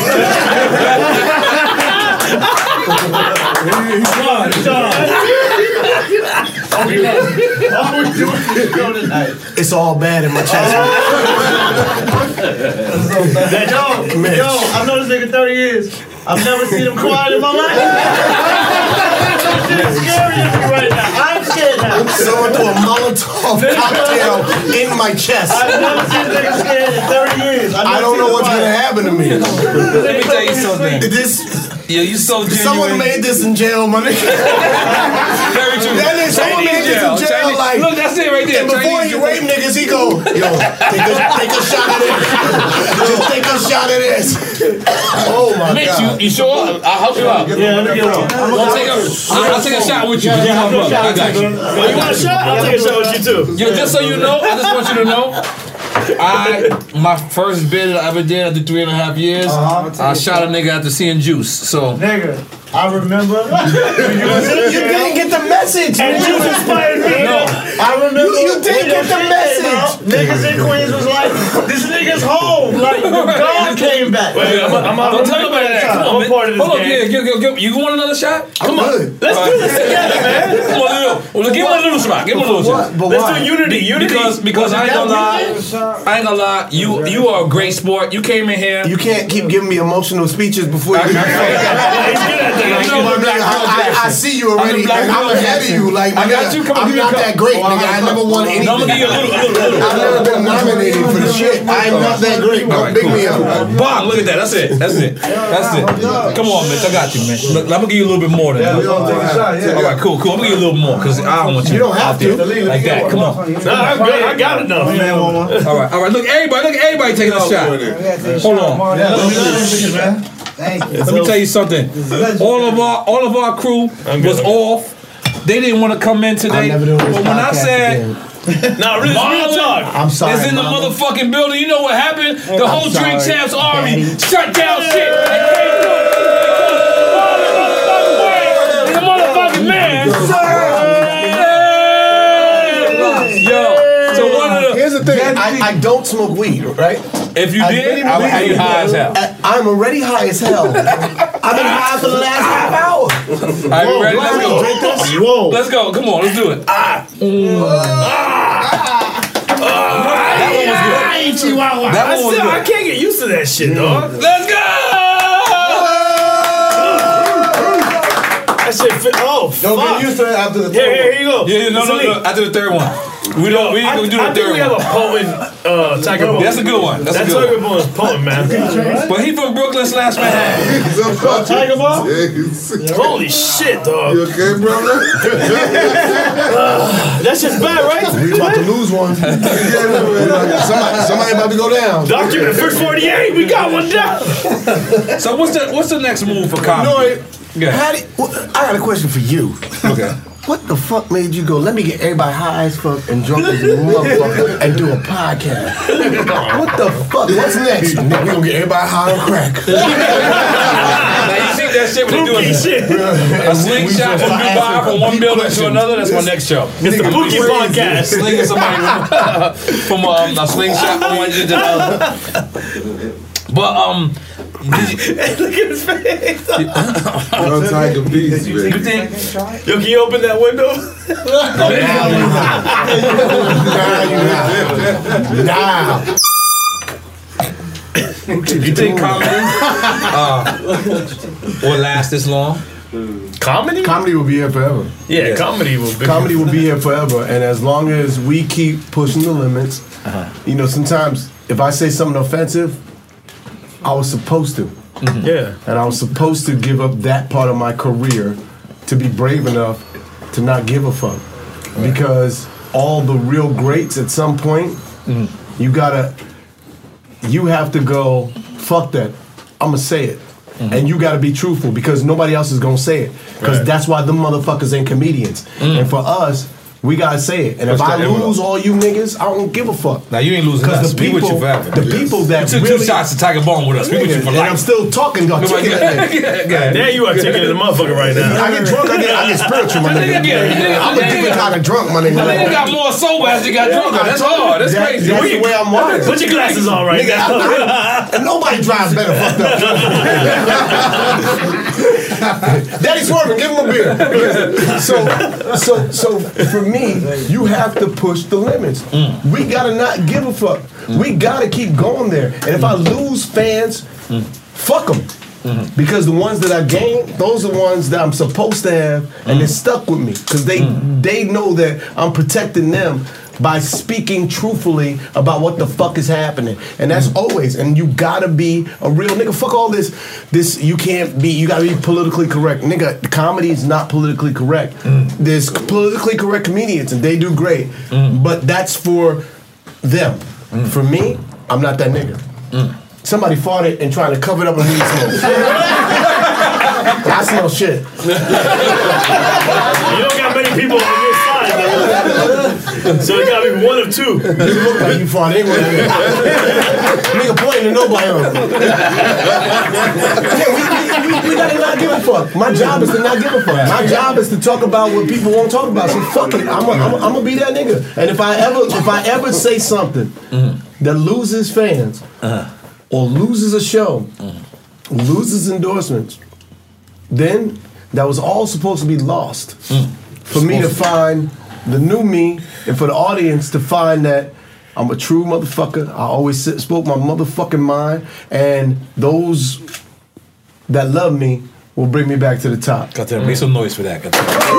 It's all bad in my chest.
Yo, yo, I've known this nigga thirty years. I've never seen him quiet in my life. This shit is scary to me right now. I'm scared now.
Someone threw a Molotov cocktail in my chest.
I've never seen a nigga scared in thirty years. I've
I
never
don't
seen
know
him
what's
quiet.
gonna happen to me.
Let me tell you something.
This
Yeah, you so genuine.
someone made this in jail, my nigga.
Very true.
That nigga, someone
Chinese
made this
jail.
in jail,
Chinese-
like.
Look, that's it right there.
And before
Chinese
he rape niggas, he go, yo, take a, take a shot of this. Just take a shot of this. Oh my
Mitch,
god.
you, you sure? I'll help you out.
Yeah, let me get one.
I'll take a, I'll, I'll take a shot with you. You're my brother. I got you.
Oh, you want a shot? I'll take a shot with you too.
Yo, just so you know, I just want you to know, I my first bid that I ever did after three and a half years, I shot a nigga after seeing Juice. So
Nigga, I remember.
You didn't get the message.
And you inspired me.
No.
I remember.
You- you didn't
when
get
your
the
shit
message.
came out, Niggas in Queens was like, this nigga's home. Like, God came back.
Wait, I'm, I'm, I'm,
don't tell nobody that. Come on,
I'm
man.
a part of this
Hold on,
game.
yeah, give, give, give, you want another shot?
Come on.
Let's do this together, man.
Come on, little, well, give him a little shot. Give him a little shot.
But
Let's
why?
do unity. Unity.
Because because I ain't gonna lie, I ain't gonna lie. You you are a great sport. You came in here.
You can't keep giving me emotional speeches before you.
He's good at that.
You know what, Black Michael
I, I, I
Jackson.
see you already.
I'm the Black
and I'm
Michael
ahead of
Jackson.
you. Like,
I got
nigga,
you. Come on,
I'm
give me a
not
cup.
that great, nigga. I never won anything.
No, I'm gonna give you a little, a little, a little.
I've never been nominated for the shit. I am not that great.
All
Don't
right,
big
cool.
me up.
Bob, look at that. That's it. That's it. That's it. Come on, Mitch. I got you, man. Look, I'm gonna give you a little bit more than that. All right, cool, cool. I'm gonna give you a little more because I don't want you.
You don't have
out there
to.
like that. Come on.
Nah, I'm good. I got enough.
All right, all right. Look, everybody, look at everybody taking a shot. Hold on. Let me tell you something. All of our all of our crew was off. They didn't want to come in today.
never doing this
But when I
podcast
said
again.
Nah, really, it's real talk.
I'm sorry.
it's in the
mama.
motherfucking building, you know what happened? The whole
sorry,
Drink Champs Army
Daddy.
shut down shit. They can't do it. Because the motherfucking man. Yo, so one of the
Here's the thing. I, I don't smoke weed, right?
if you
I've
did,
been
I would have you high as hell.
I- I'm already high as hell. I've been high for the last half hour.
All right, you ready? Let's go.
Drink this.
Whoa.
Let's go. Come on, let's do it. Ah. Mm. That one was good. That
I
one was
still, I
good.
can't get used to that shit, dog.
Let's go.
That shit fit. Oh,
Don't
fuck.
get used to it after the
Here, here, here you go.
Yeah, yeah, no, no, no. After the third one, we don't. We
I,
ain't gonna do
I
the
think
third
we have a
one.
potent uh, Tiger Ball.
That's a good one. That's
That
a good
Tiger
one.
Ball is potent, man.
But he from Brooklyn slash Manhattan.
Tiger Ball? Holy shit, dog.
You okay, brother?
That shit's bad, right?
We about to lose one. somebody, somebody about to go down.
Document first forty-eight, we got one down.
So what's the what's the next move for comedy?
No,
Yeah.
how do you, what, I got a question for you.
Okay.
What the fuck made you go, let me get everybody high as fuck and drunk as a motherfucker and do a podcast? What the fuck? What's next? Nigga, we gonna get everybody high on crack.
Now you see that shit when they doing
Shit.
a slingshot from Dubai from one building to another. That's my next show.
It's the Pookie podcast.
Slinging somebody from um, a slingshot from one end to the other. But um, did you,
Look at his face.
No Tiger Beats,
you
baby.
think?
Yo, can you open that window?
Now.
You think comedy uh, will last this long?
Comedy?
Comedy will be here forever.
Yeah, comedy will be.
Comedy will be here forever. And as long as we keep pushing the limits, you know, sometimes if I say something offensive, I was supposed to.
Yeah.
And I was supposed to give up that part of my career to be brave enough to not give a fuck. Because all the real greats at some point, you gotta, you have to go, fuck that, I'ma say it. And you gotta be truthful because nobody else is gonna say it. Because
Right.
that's why them motherfuckers ain't comedians. And for us, We gotta say it. And if I lose all you niggas, I don't give a fuck.
Now you ain't losing us.
The
We with
people,
you forever.
the people that
You took
really,
two shots to Tiger Bone with us. We with you for
and
life.
I'm still talking.
Nobody-
Articulate.
There you are taking the motherfucker right now.
I get drunk. I get, I get spiritual, my nigga. I'm a different kind of drunk, my nigga.
My nigga got more sober as he got drunker. That's hard. That's
That-
crazy.
That's the way I'm wired.
Put your glasses on right
Nigga,
now.
I- I- and nobody drives better fucked up. Daddy Swerving, give him a beer. So, so, so for me, you have to push the limits.
Mm.
We gotta not give a fuck. Mm. We gotta keep going there. And if I lose fans, mm. fuck them. Mm-hmm. Because the ones that I gain, those are the ones that I'm supposed to have, and mm. they're stuck with me. Because they mm. they know that I'm protecting them by speaking truthfully about what the fuck is happening. And that's mm. always, and you gotta be a real nigga. Fuck all this, this, you can't be, you gotta be politically correct. Nigga, comedy is not politically correct. Mm. There's politically correct comedians, and they do great. Mm. But that's for them. Mm. For me, I'm not that nigga. Mm. Somebody farted and trying to cover it up with weed smoke. I smell shit.
You don't got many people on your side, man. So it gotta be one of two.
You look like you farted anyway. Nigga pointing to nobody else. Yeah, we, we, we, we gotta not give a fuck. My job is to not give a fuck. My job is to talk about what people won't talk about. So fuck it. I'm gonna be that nigga. And if I ever, if I ever say something mm-hmm. that loses fans, uh-huh. or loses a show, mm. loses endorsements, then that was all supposed to be lost. Mm. For me to find the new me, and for the audience to find that I'm a true motherfucker. I always sit, spoke my motherfucking mind, and those that love me will bring me back to the top.
Got to make some noise for that.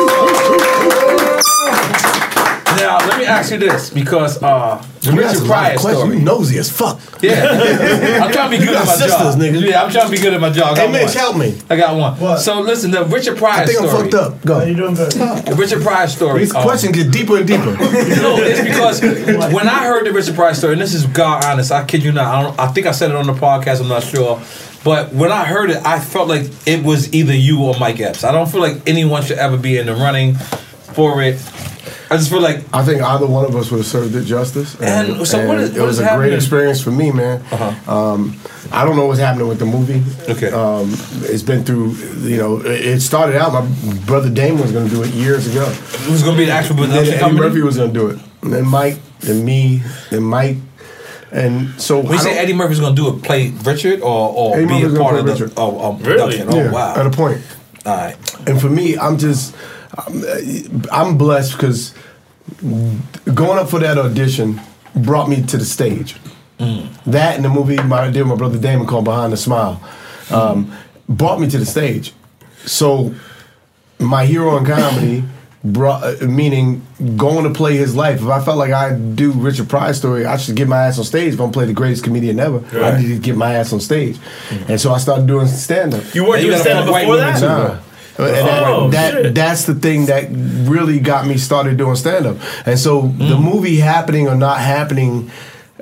Now, let me ask you this, because uh, the Richard Pryor story.
You nosy as fuck.
Yeah. I'm trying to be good at my
sisters,
job.
Nigga.
Yeah, I'm trying to be good at my job. I got
Hey, Mitch,
one.
help me.
I got one.
What?
So, listen, the Richard Pryor
I think
story.
I'm fucked up. Go.
How you doing good?
The Richard Pryor story.
These
um,
questions get deeper and deeper.
No, it's because when I heard the Richard Pryor story, and this is God honest, I kid you not, I, don't, I think I said it on the podcast, I'm not sure. But when I heard it, I felt like it was either you or Mike Epps. I don't feel like anyone should ever be in the running for it. I just feel like
I think either one of us would have served it justice. And,
and so
and
what is,
it
what
was
is
a
happening?
great experience for me, man.
Uh-huh.
Um, I don't know what's happening with the movie.
Okay.
Um, it's been through, you know, it started out, my brother Damon was going to do it years ago.
It was going to be an actual
Then
production
Eddie
company?
Murphy was going to do it. And then Mike, then me, then Mike. And so
When you say Eddie Murphy's going to do it, play Richard or, or
Eddie
be
Murphy's
a
gonna
part of
play
the
Richard.
of, of
Really?
production? Oh,
yeah,
wow.
at a point.
All right.
And for me, I'm just, I'm, I'm blessed because going up for that audition brought me to the stage. Mm. That and the movie my, I did with my brother Damon called Behind the Smile um, mm. brought me to the stage. So my hero in comedy, brought, uh, meaning going to play his life. If I felt like I do Richard Pryor story, I should get my ass on stage. If I'm playing the greatest comedian ever, right. I need to get my ass on stage. Mm. And so I started doing stand-up.
You weren't doing stand-up before that?
Nah. And
Oh,
that, that that's the thing that really got me started doing stand-up. And so mm. the movie happening or not happening,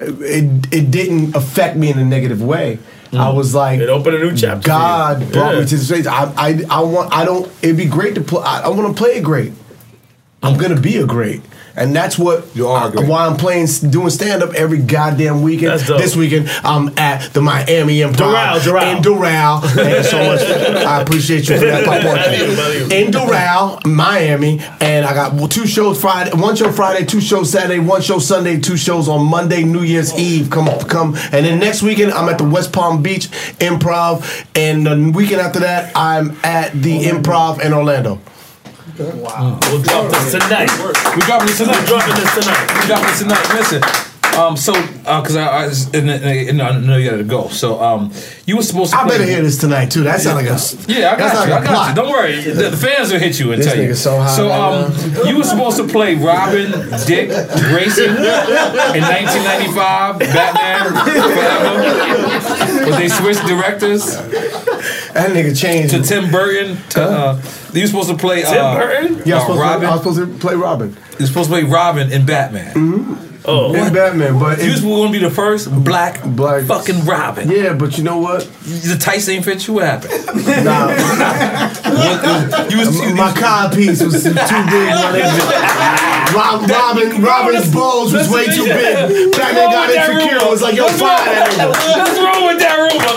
it it didn't affect me in a negative way. Mm. I was like,
it opened a new chapter.
God brought
yeah.
me to the stage. I I I want I don't. It'd be great to play. I, I want to play it great. I'm gonna be a great. And that's what
you are
I, why I'm playing, doing stand up every goddamn weekend. This weekend I'm at the Miami Improv
Doral, Doral.
in Doral. Thank you so much. I appreciate you for that. In Doral, Miami, and I got two shows Friday, one show Friday, two shows Saturday, one show Sunday, two shows on Monday, New Year's Eve. Come on, come. And then next weekend I'm at the West Palm Beach Improv, and the weekend after that I'm at the Improv in Orlando.
Wow. We'll drop this tonight.
We dropping this tonight.
We're dropping this tonight.
We dropping this tonight. Listen, um, so because uh, I, I, was- and, and, and I know you got to go. So um, you were supposed to.
I
play
better hear this tonight too. That sounds like a
Yeah, I
that's
got
like
you.
a
I got
plot.
you. Don't worry. The, the fans will hit you and
This
tell you.
nigga's so high
So
right
um, you were supposed to play Robin Dick Grayson in nineteen ninety-five, Batman Forever, but they switched directors.
That nigga changed
to Tim Burton. To, uh, you were supposed to play uh,
Tim Burton?
Yeah, I was,
uh,
supposed
Robin.
to, I was supposed to play Robin.
You're supposed to play Robin in Batman.
Mm-hmm.
Oh,
in Batman, but
you was going to be the first black,
black
fucking Robin.
Yeah, but you know what?
The tights ain't fit you. What happened?
Nah,
you was, you
my cod piece was too big. My nigga. Rob, Robin, Robin's balls was way too big. Batman got insecure. It was like, yo, fire that nigga.
What's wrong with that rumor?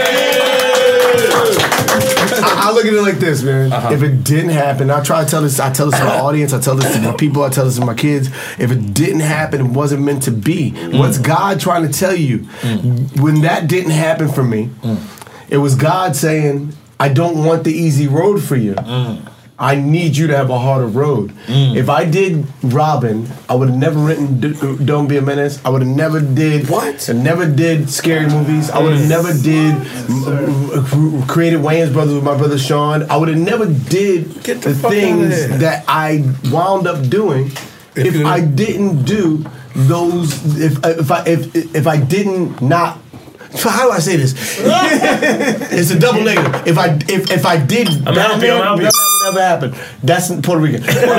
I, I look at it like this, man. Uh-huh. If it didn't happen, I try to tell this. I tell this to my audience. I tell this to my people. I tell this to my kids. If it didn't happen, it wasn't meant to be. Mm. What's God trying to tell you? Mm. When that didn't happen for me, mm. it was God saying, "I don't want the easy road for you. Mm. I need you to have a harder road." Mm. If I did Robin, I would have never written D- Don't Be a Menace. I would have never did
what?
I never did scary movies. I would have never did uh, created Wayans Brothers with my brother Sean. I would have never did the, the things that I wound up doing if, if I didn't do those. If if I if if I didn't not. How do I say this? It's a double negative. If I if if I did
I'm
Batman,
helping, I'm
none of that would ever happen. That's Puerto Rican.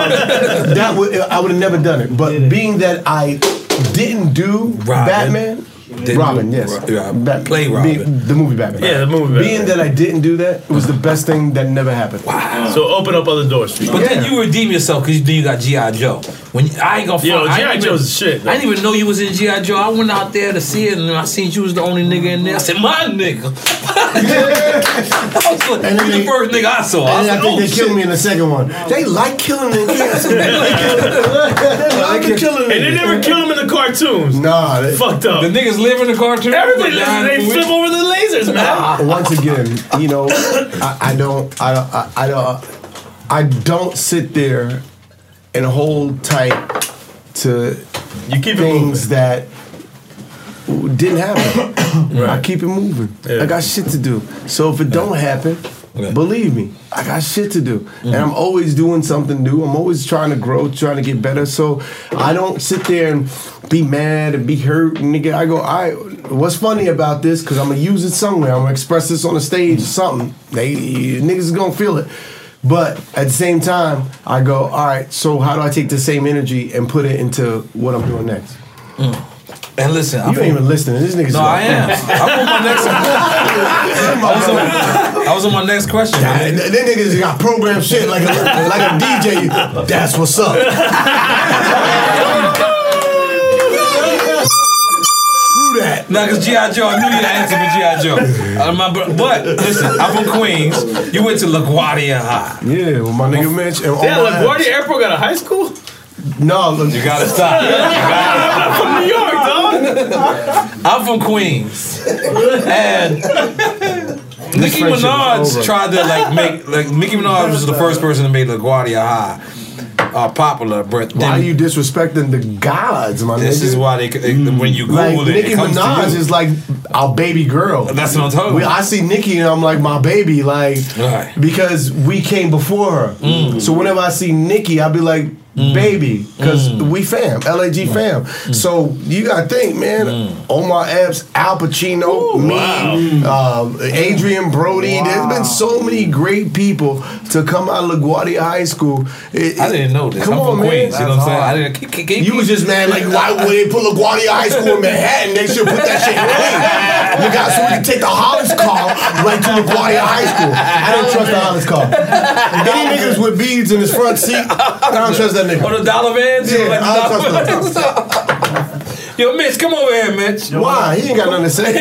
That would I would have never done it. But being that I didn't do
Robin.
Batman.
Didn't
Robin,
do,
yes.
uh,
Bat-
play Robin.
Being, the movie Batman.
Yeah, the movie Batman.
Being that I didn't do that, it was the best thing that never happened.
Wow.
So open up other doors for you.
But
Yeah.
then you redeem yourself because then you got G I. Joe. When you, I ain't gonna
Yo,
front,
G I.
I ain't
Joe's
even-
shit, though.
I didn't even know you was in G I. Joe. I went out there to see it and I seen you was the only nigga in there. I said, my nigga. I was like,
And then
you the
they-
first nigga I saw. I,
And
was
I
like,
think
oh,
they
shit.
killed me in the second one. They like killing the kids. They like killing, they like killing
And they
niggas.
never kill him in the cartoons.
Nah. They,
Fucked up.
The niggas live in the cartoon.
Everybody
Like,
listen, they
nah,
flip over the lasers, man.
Once again, you know, I, I don't, I, I, I don't, I don't sit there and hold tight to
You keep it
things
moving.
that didn't happen.
Right.
I keep it moving.
Yeah.
I got shit to do. So if it don't happen,
Okay.
believe me, I got shit to do. And I'm always doing something new. I'm always trying to grow, trying to get better. So I don't sit there and be mad and be hurt. And nigga, I go, I. What's funny about this? Because I'm gonna use it somewhere. I'm gonna express this on the stage or something. They niggas is gonna feel it. But at the same time, I go, all right. So how do I take the same energy and put it into what I'm doing next?
Mm. And listen,
You
I'm
ain't even listening. This nigga's
No, I am. I'm on my next. I was on, I was on my next question.
That,
Man.
that niggas got programmed shit like a, like a D J. That's what's up. Screw that.
Nah, cause G I. Joe, I knew you'd answer for G I. Joe. Uh, my, bro- but listen, I'm from Queens. You went to LaGuardia High.
Yeah, with my nigga Mitch. And
Yeah,
all my
LaGuardia Airport got a high school?
No, look,
You gotta stop. You
I'm from New York, dog.
gotta- I'm from Queens, and Nicki
friendship is
Minaj
over.
tried to like make like Nicki Minaj was the first person to make LaGuardia High uh, popular. But
why are
then,
you disrespecting the gods, my
this
nigga?
is why they, they when you Google
Like
it,
Nicki
it comes
Minaj
to you.
is like our baby girl.
That's what I'm talking
We,
about.
I see Nicki and I'm like my baby, like
Right.
because we came before her. So whenever I see Nicki, I'll be like baby, because we fam, L A G fam. So you gotta think, man. Omar Epps, Al Pacino, me, um, Adrian Brody. There's been so many great people to come out of LaGuardia High School. It-
I didn't know this.
Come
I'm
on,
from
man.
Queens. You know what I'm saying? I didn't. Keep, keep, keep,
You was just mad like, why would they put LaGuardia High School in Manhattan? They should put that shit in Queens. You got so we can take the Hollis car right to LaGuardia High School. I don't trust the Hollis car. Any niggas with beads in his front seat, I don't trust that nigga.
on the dollar vans. You know,
Yeah,
like
I
the
don't
dollar vans. Yo, Mitch, come over here, Mitch.
Why? He ain't got nothing to say.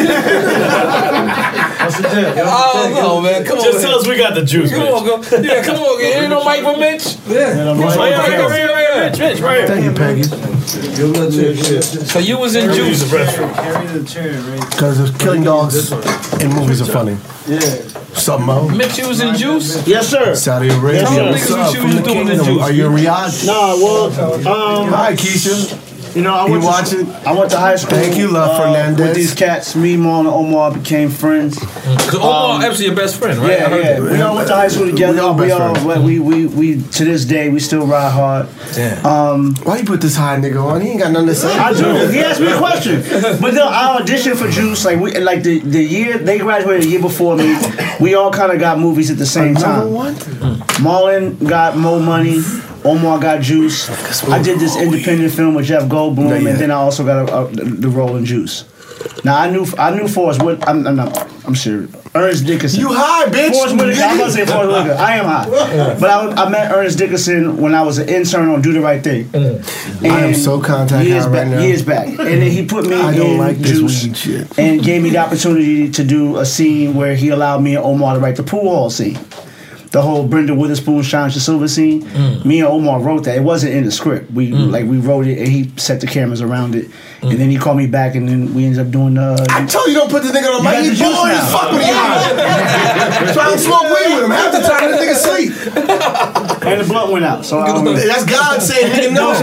Oh no, man, come on.
Just tell us we got the juice,
Come
Mitch.
on, go. Yeah, come on. You ain't no mic for Mitch?
Right here, right here, right here, Mitch, Mitch, right here.
Thank you, Peggy.
So you was in
Use
Juice.
the restroom.
Because killing dogs in movies are funny.
Yeah.
Something else.
Mitch, you was in Juice?
Yes, sir.
Saudi Arabia.
Yes, sir.
What's
Niggas
up?
what you
From
was
the
doing in
kingdom.
Juice.
Are you in Riyadh?
Nah, well, um,
Hi, Keisha.
you know, I
You
went
watching?
to, I went to high school.
Thank you, Love
uh,
Fernandez.
With these cats, me, Maul, and Omar became friends.
Because Omar Epps is your best friend, right? I
Yeah,
heard
yeah.
that.
We all went to high school together.
We all
We
best
all,
friends.
we, we, we, to this day, we still ride hard.
Damn.
Um,
Why you put this high nigga on? He ain't got nothing to say.
I do. He asked me a question. But no, I auditioned for Juice. Like we, like the, the year they graduated, the year before me. We all kind of got movies at the same
Another
time.
one?
Marlon got Mo Money. Omar got Juice. I did this independent film with Jeff Goldblum,
Not yet.
and then I also got a, a, the role in Juice. Now I knew I knew Forrest Whitaker. I'm, I'm not. I'm sure. Ernest Dickerson.
You high, bitch.
Forrest Whitaker. I'm about to say Forrest Whitaker. I am high. But I, I met Ernest Dickerson when I was an intern on Do the Right Thing.
Mm. I am so contact
years
high
back,
right now.
Years back, and then he put me
I don't
in
like this
Juice
weed shit.
and gave me the opportunity to do a scene where he allowed me and Omar to write the pool hall scene. The whole Brenda Witherspoon, Sean Silver scene. Mm. Me and Omar wrote that. It wasn't in the script. We mm. like we wrote it and he set the cameras around it. Mm. And then he called me back and then we ended up doing uh
I told you don't put this nigga on my mic. He's boring as fuck with you. Trying to smoke weed with him. Half the time this nigga sleep.
And the blunt went out. So um,
that's God saying nigga no.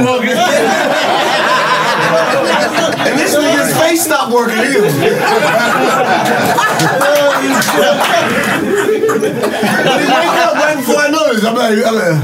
And this nigga's face stopped working either. But he wake up right before I noticed. I'm like, I'm like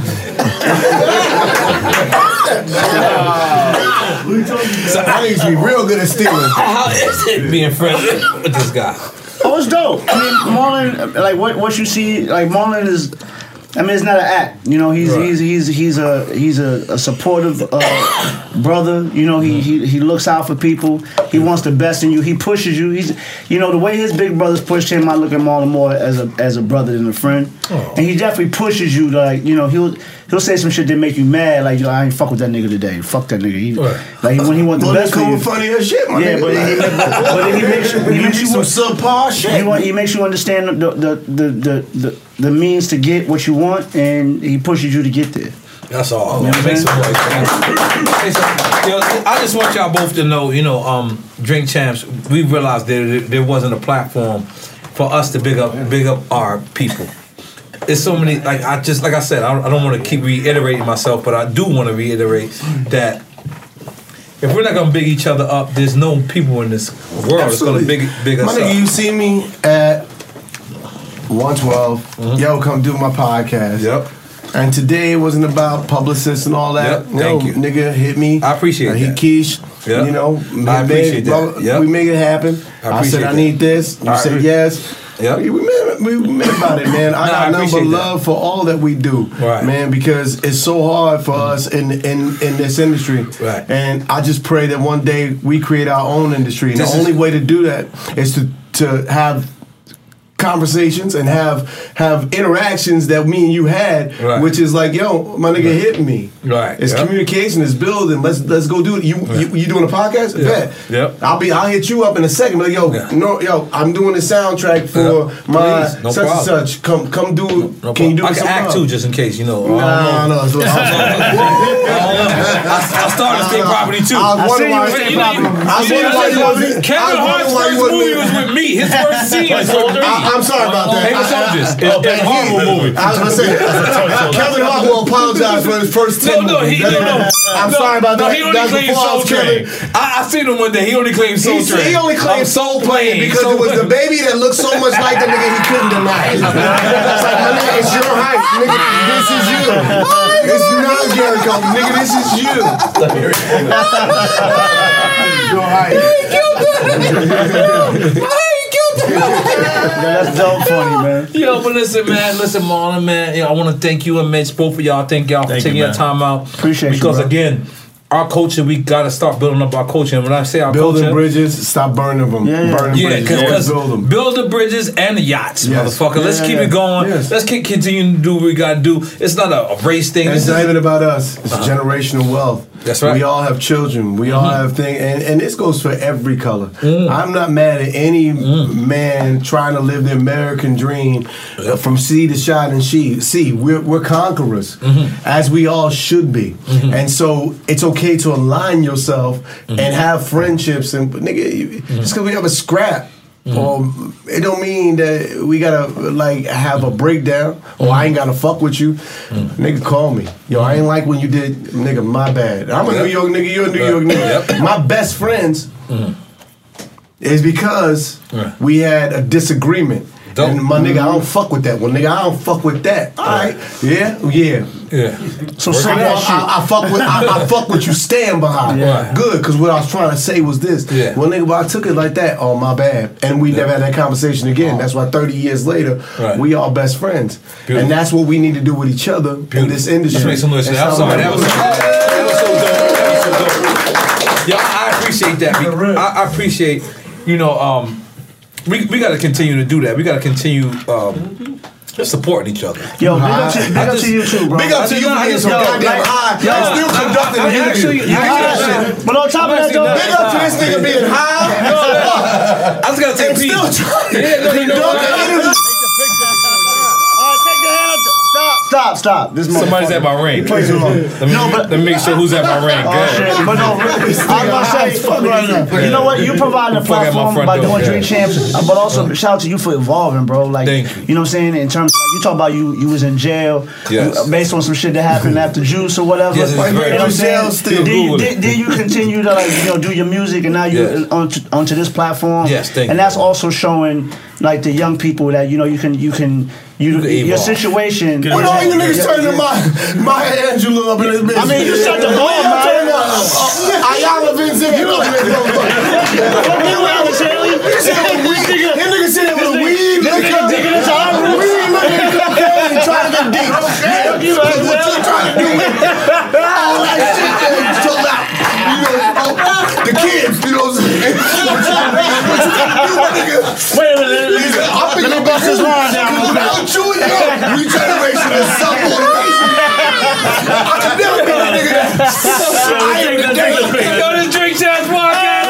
so I used to be real good at stealing.
How is it being friends with this guy?
Oh, it's dope. I mean, Marlon, like what what you see, like Marlon is. I mean, it's not an act. You know, he's right. he's he's he's a he's a, a supportive uh, brother. You know, he, he he looks out for people. He wants the best in you. He pushes you. He's you know the way his big brothers pushed him. I look at Marlon more as a as a brother than a friend. Oh. And he definitely pushes you. To like you know, he'll he'll say some shit that make you mad. Like yo, I ain't fuck with that nigga today. Fuck that nigga. He,
right.
Like when he wants the
well,
best for you.
Funny as shit, my
yeah,
nigga.
But, he, but then he makes you. He makes you
some subpar shit.
He, want, he makes you understand the the the the, the the means to get what you want, and he pushes you to get there.
That's all.
You know
Make some noise. Yo, I just want y'all both to know, you know, um, Drink Champs, we realized there there wasn't a platform for us to big up big up our people. There's so many, like I just like I said, I don't, I don't want to keep reiterating myself, but I do want to reiterate that if we're not gonna big each other up, there's no people in this world that's gonna big big us
my
up.
nigga, you see me at one twelve. Mm-hmm. Yo, come do my podcast.
Yep.
And today it wasn't about publicists and all that.
Yep. Thank
Yo,
you.
Nigga hit me.
I appreciate
uh,
that.
He quiche.
Yep.
You know,
I appreciate
made,
that. Yep.
We make it happen.
I,
I said
that.
I need this. You
I
said
re-
yes.
Yep.
We, we, made, we made about it, man. I
no,
got
I
nothing but
that.
love for all that we do,
right.
man, because it's so hard for us in in, in this industry.
Right.
And I just pray that one day we create our own industry. And
this
the
is,
only way to do that is to to have conversations and have have interactions that me and you had,
right.
which is like, yo, my nigga
right.
hit me.
Right.
It's
yep.
communication, it's building. Let's let's go do it. You
right.
you, you doing a podcast?
Yeah.
Bet.
Yep.
I'll be I'll hit you up in a second. Be like, yo,
yeah.
no, yo, I'm doing the soundtrack for
yeah.
my
no
such
problem.
and such. Come come do
no, no
can you do
I can act too, just in case, you know.
Nah, no, no.
I started state property too.
I was wondering why
you know, Kevin Hart's first movie was with me. His first scene was with me.
I'm sorry about that.
Famous Soldiers.
It's a horrible movie. I was gonna say Kevin Hart will apologize for his first ten
No, no, he
movies.
no, no.
I'm
no,
sorry about
no,
that.
he only
That's
claimed
before I
Soul
was
Train.
Kevin.
I, I seen him one day. He only claimed Soul
He,
Train.
he only claimed
I'm
Soul Plane because it was the baby that looked so much like the nigga he couldn't deny it. It's like, my nigga, it's your height. Nigga, this is you. It's not Jericho. Nigga, this is you. Your height.
That's dope funny, man.
Yo, but listen, man, listen, Marlon, man. Yo, I want to thank you and Mitch, both of y'all. Thank y'all for
Thank
taking
you,
your time out.
Appreciate you,
because
bro.
again, our culture, we gotta start building up our culture. And when I say our
Building
culture,
bridges, stop burning them.
Yeah, yeah.
Burning
yeah,
bridges.
because
Always build them.
build the bridges and the yachts,
Yes.
motherfucker.
Yeah,
Let's
yeah,
keep
yeah.
it going.
Yes.
Let's keep continue to do what we gotta do. It's not a, a race thing.
And
This
it's not
is-
even about us. It's
Uh-huh.
generational wealth.
That's right.
We all have children. We all
Mhm.
have things, and, and this goes for every color.
Mm.
I'm not mad at any man trying to live the American dream uh, from sea to shine and she, sea. We're, we're conquerors,
Mhm.
as we all should be.
Mhm.
And so it's okay to align yourself
Mhm.
and have friendships. And nigga, you, just because we have a scrap.
Mhm.
Or it don't mean that we gotta like have a breakdown or I ain't gotta fuck with you. Nigga, call me. Yo, I ain't like when you did, nigga, my bad. I'm a
Yep.
New York nigga, you're a New
Right.
York nigga.
Yep.
My best friends
Mhm.
is because
Right.
we had a disagreement.
Dope.
And my nigga, I don't fuck with that one. Nigga, I don't fuck with that. All right. Yeah? Yeah.
Yeah.
So
I,
say
I,
that shit.
I, I fuck with I, I fuck what you stand behind.
Yeah.
Good, because what I was trying to say was this.
Yeah.
Well, nigga, but I took it like that. Oh, my bad. And we
Yeah.
never had that conversation again. That's why thirty years later,
Right.
we all best friends.
Beautiful.
And that's what we need to do with each other in this industry.
Let's make some noise.
And
I'm
so-
sorry. That was, that was so dope. That was so dope. Yo, I appreciate that. be- I, I appreciate you know, um, we we got to continue to do that. We got to continue um, supporting each other.
Yo, big up to, big up to you too, bro.
Big up to you for being so goddamn high.
Yo,
and still conducting the interview.
Actually,
But on top of that, though,
Big up to this nigga being high.
I just gotta take a
And
peek.
still trying to
Yeah, no, you know
conduct
what?
the interview.
take the hand up. Stop, stop, stop. This
Somebody's at my ring.
Play too long.
Let me,
No, but-
let me make sure who's at my ring.
Oh,
Go ahead.
shit. But no, I was gonna say, you know what? You provided a
Fuck at my
platform
front
by
door,
doing
yeah.
Drink Champs, uh, but also shout out to you for evolving, bro. Like,
Thank you.
you know what I'm saying? In terms of, like, you talk about you, you was in jail
Yes.
uh, based on some shit that happened after Juice or whatever.
Yes, it's
you know
very
what I'm
true.
saying?
Still
Did you,
good.
did, did you continue to like you know do your music and now you
Yes.
onto, onto this platform?
Yes, thank
and
you.
that's also showing like the young people that you know you can you can you
can
your
evolve.
situation.
When all you niggas turning my my Angelou up in this bitch.
I mean, you shut the door,
When y'all
man.
turning uh, Ayala Vincent up in this motherfucker. You said with weed. That nigga said it with weed. Liquor, weed, liquor, cocaine, trying to get deep. Yeah, what you trying to do with all that shit that you took out? You know, the kids, you know what I'm saying? What you gonna do, my nigga?
Wait a minute.
He said, I'm
Let me bust this line down.
without you, yo, we generation is some motivation. I could never be the nigga that I am the day.
Yo, this Drink Champs podcast.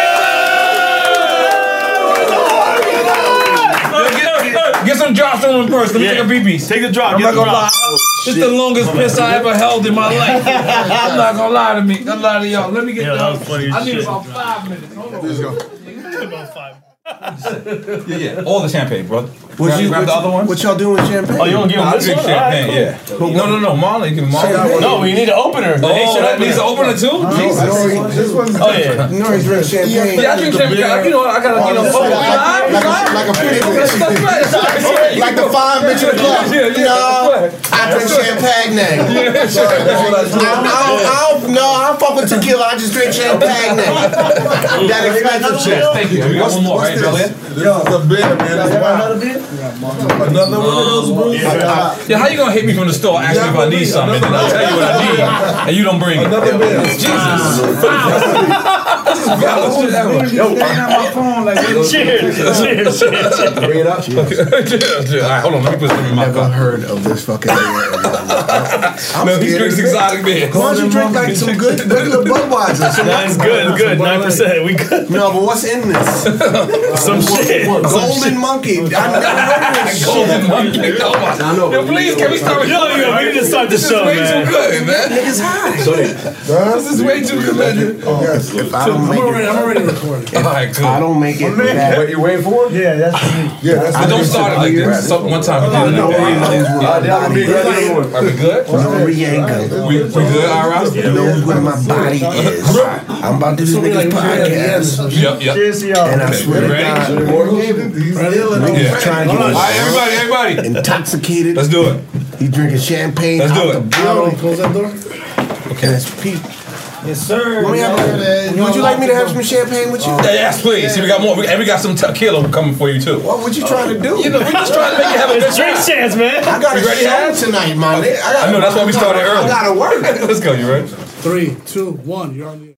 Get, get some drops on them first. Let me take a pee pee.
Take the drop.
I'm
Get
not
the
gonna
drop.
lie. It's the longest piss I ever held in my life. I'm not gonna lie to me. I'm lie to y'all. Let me get
Yeah, that
done.
was funny as
I need
shit.
about five minutes. Hold on.
Let's go.
About five.
Yeah, yeah. All the champagne, bro.
What
grab,
you,
grab the
what,
other one.
what y'all doing with champagne?
Oh, you don't give him
I
this
drink
one? All right,
champagne,
cool.
yeah. No, no, no, Marlon, you can Marlon.
No, we need an opener. The
Oh,
Haitian
that needs an opener too? Jesus.
Nori, this one's
Oh, yeah.
Nori drink champagne.
Yeah, I drink champagne. You know what? I gotta, you know, oh, we live, we
Like a,
live.
like a pretty
That's
bitch.
right, that's right.
Like the fine bitch in the club.
Yeah, yeah,
No,
that's
I drink champagne now.
Yeah, sure. That's what I do.
I don't, I don't, I don't, no, I don't fuck with tequila. I just drink champagne now. That expensive shit.
Thank you. We got one more, right, Bel Air?
This is a beer, man. It's wild. Another one of those brews.
Yeah, how you gonna hit me from the store, ask me if I need something, and then I'll tell you what I need, and you don't bring it?
Another beer.
Jesus. This is violent shit ever.
Yo, my phone like
Cheers. Cheers. Cheers.
Bring it up.
All right, hold on, let me put some in my
Never
cup.
heard of this fucking nigga.
No, he drinks exotic beer.
Why don't you drink like some good regular Budweiser? Some
Nice, good, good. Nine percent. We good.
No, but what's in this?
Some shit.
Golden monkey. I never heard of this shit.
Golden monkey. Oh my. Yo, please, can we start with
Yo, yo, we need to start the
This is
show,
way
man.
too good, man.
Niggas high.
This is way too good, man.
Yes.
If I don't make
I'm already,
it,
I'm already recording.
All right,
I
cool.
don't make it. That,
What you waiting for?
Yeah, that's
Yeah, that's
I don't start it like this. So one time we did it like that.
I'll be ready in the morning.
Are we good?
Noriega.
We, we good, all right?
Knows where my body is. I'm about to do this nigga's podcast.
Yep, yep.
cheers to y'all.
And I swear to
Ready?
God, niggas trying to
All
get
right, everybody, everybody.
intoxicated.
Let's do it.
He's drinking champagne
Let's
out
do
the
it.
bottle.
Close that door.
And it's people.
Yes, sir.
Let me have- Would you like me to have some champagne with you?
Yes, please. See, we got more. We, and we got some tequila coming for you, too.
What would you trying to do?
You know, we're just trying to make you have a good
It's drink
time.
chance, man.
I got
You
a
ready,
show
Hab?
tonight, my nigga. I, gotta-
I know, that's why we started early.
I gotta work.
Let's go, you ready?
Three, two, one. You're on the.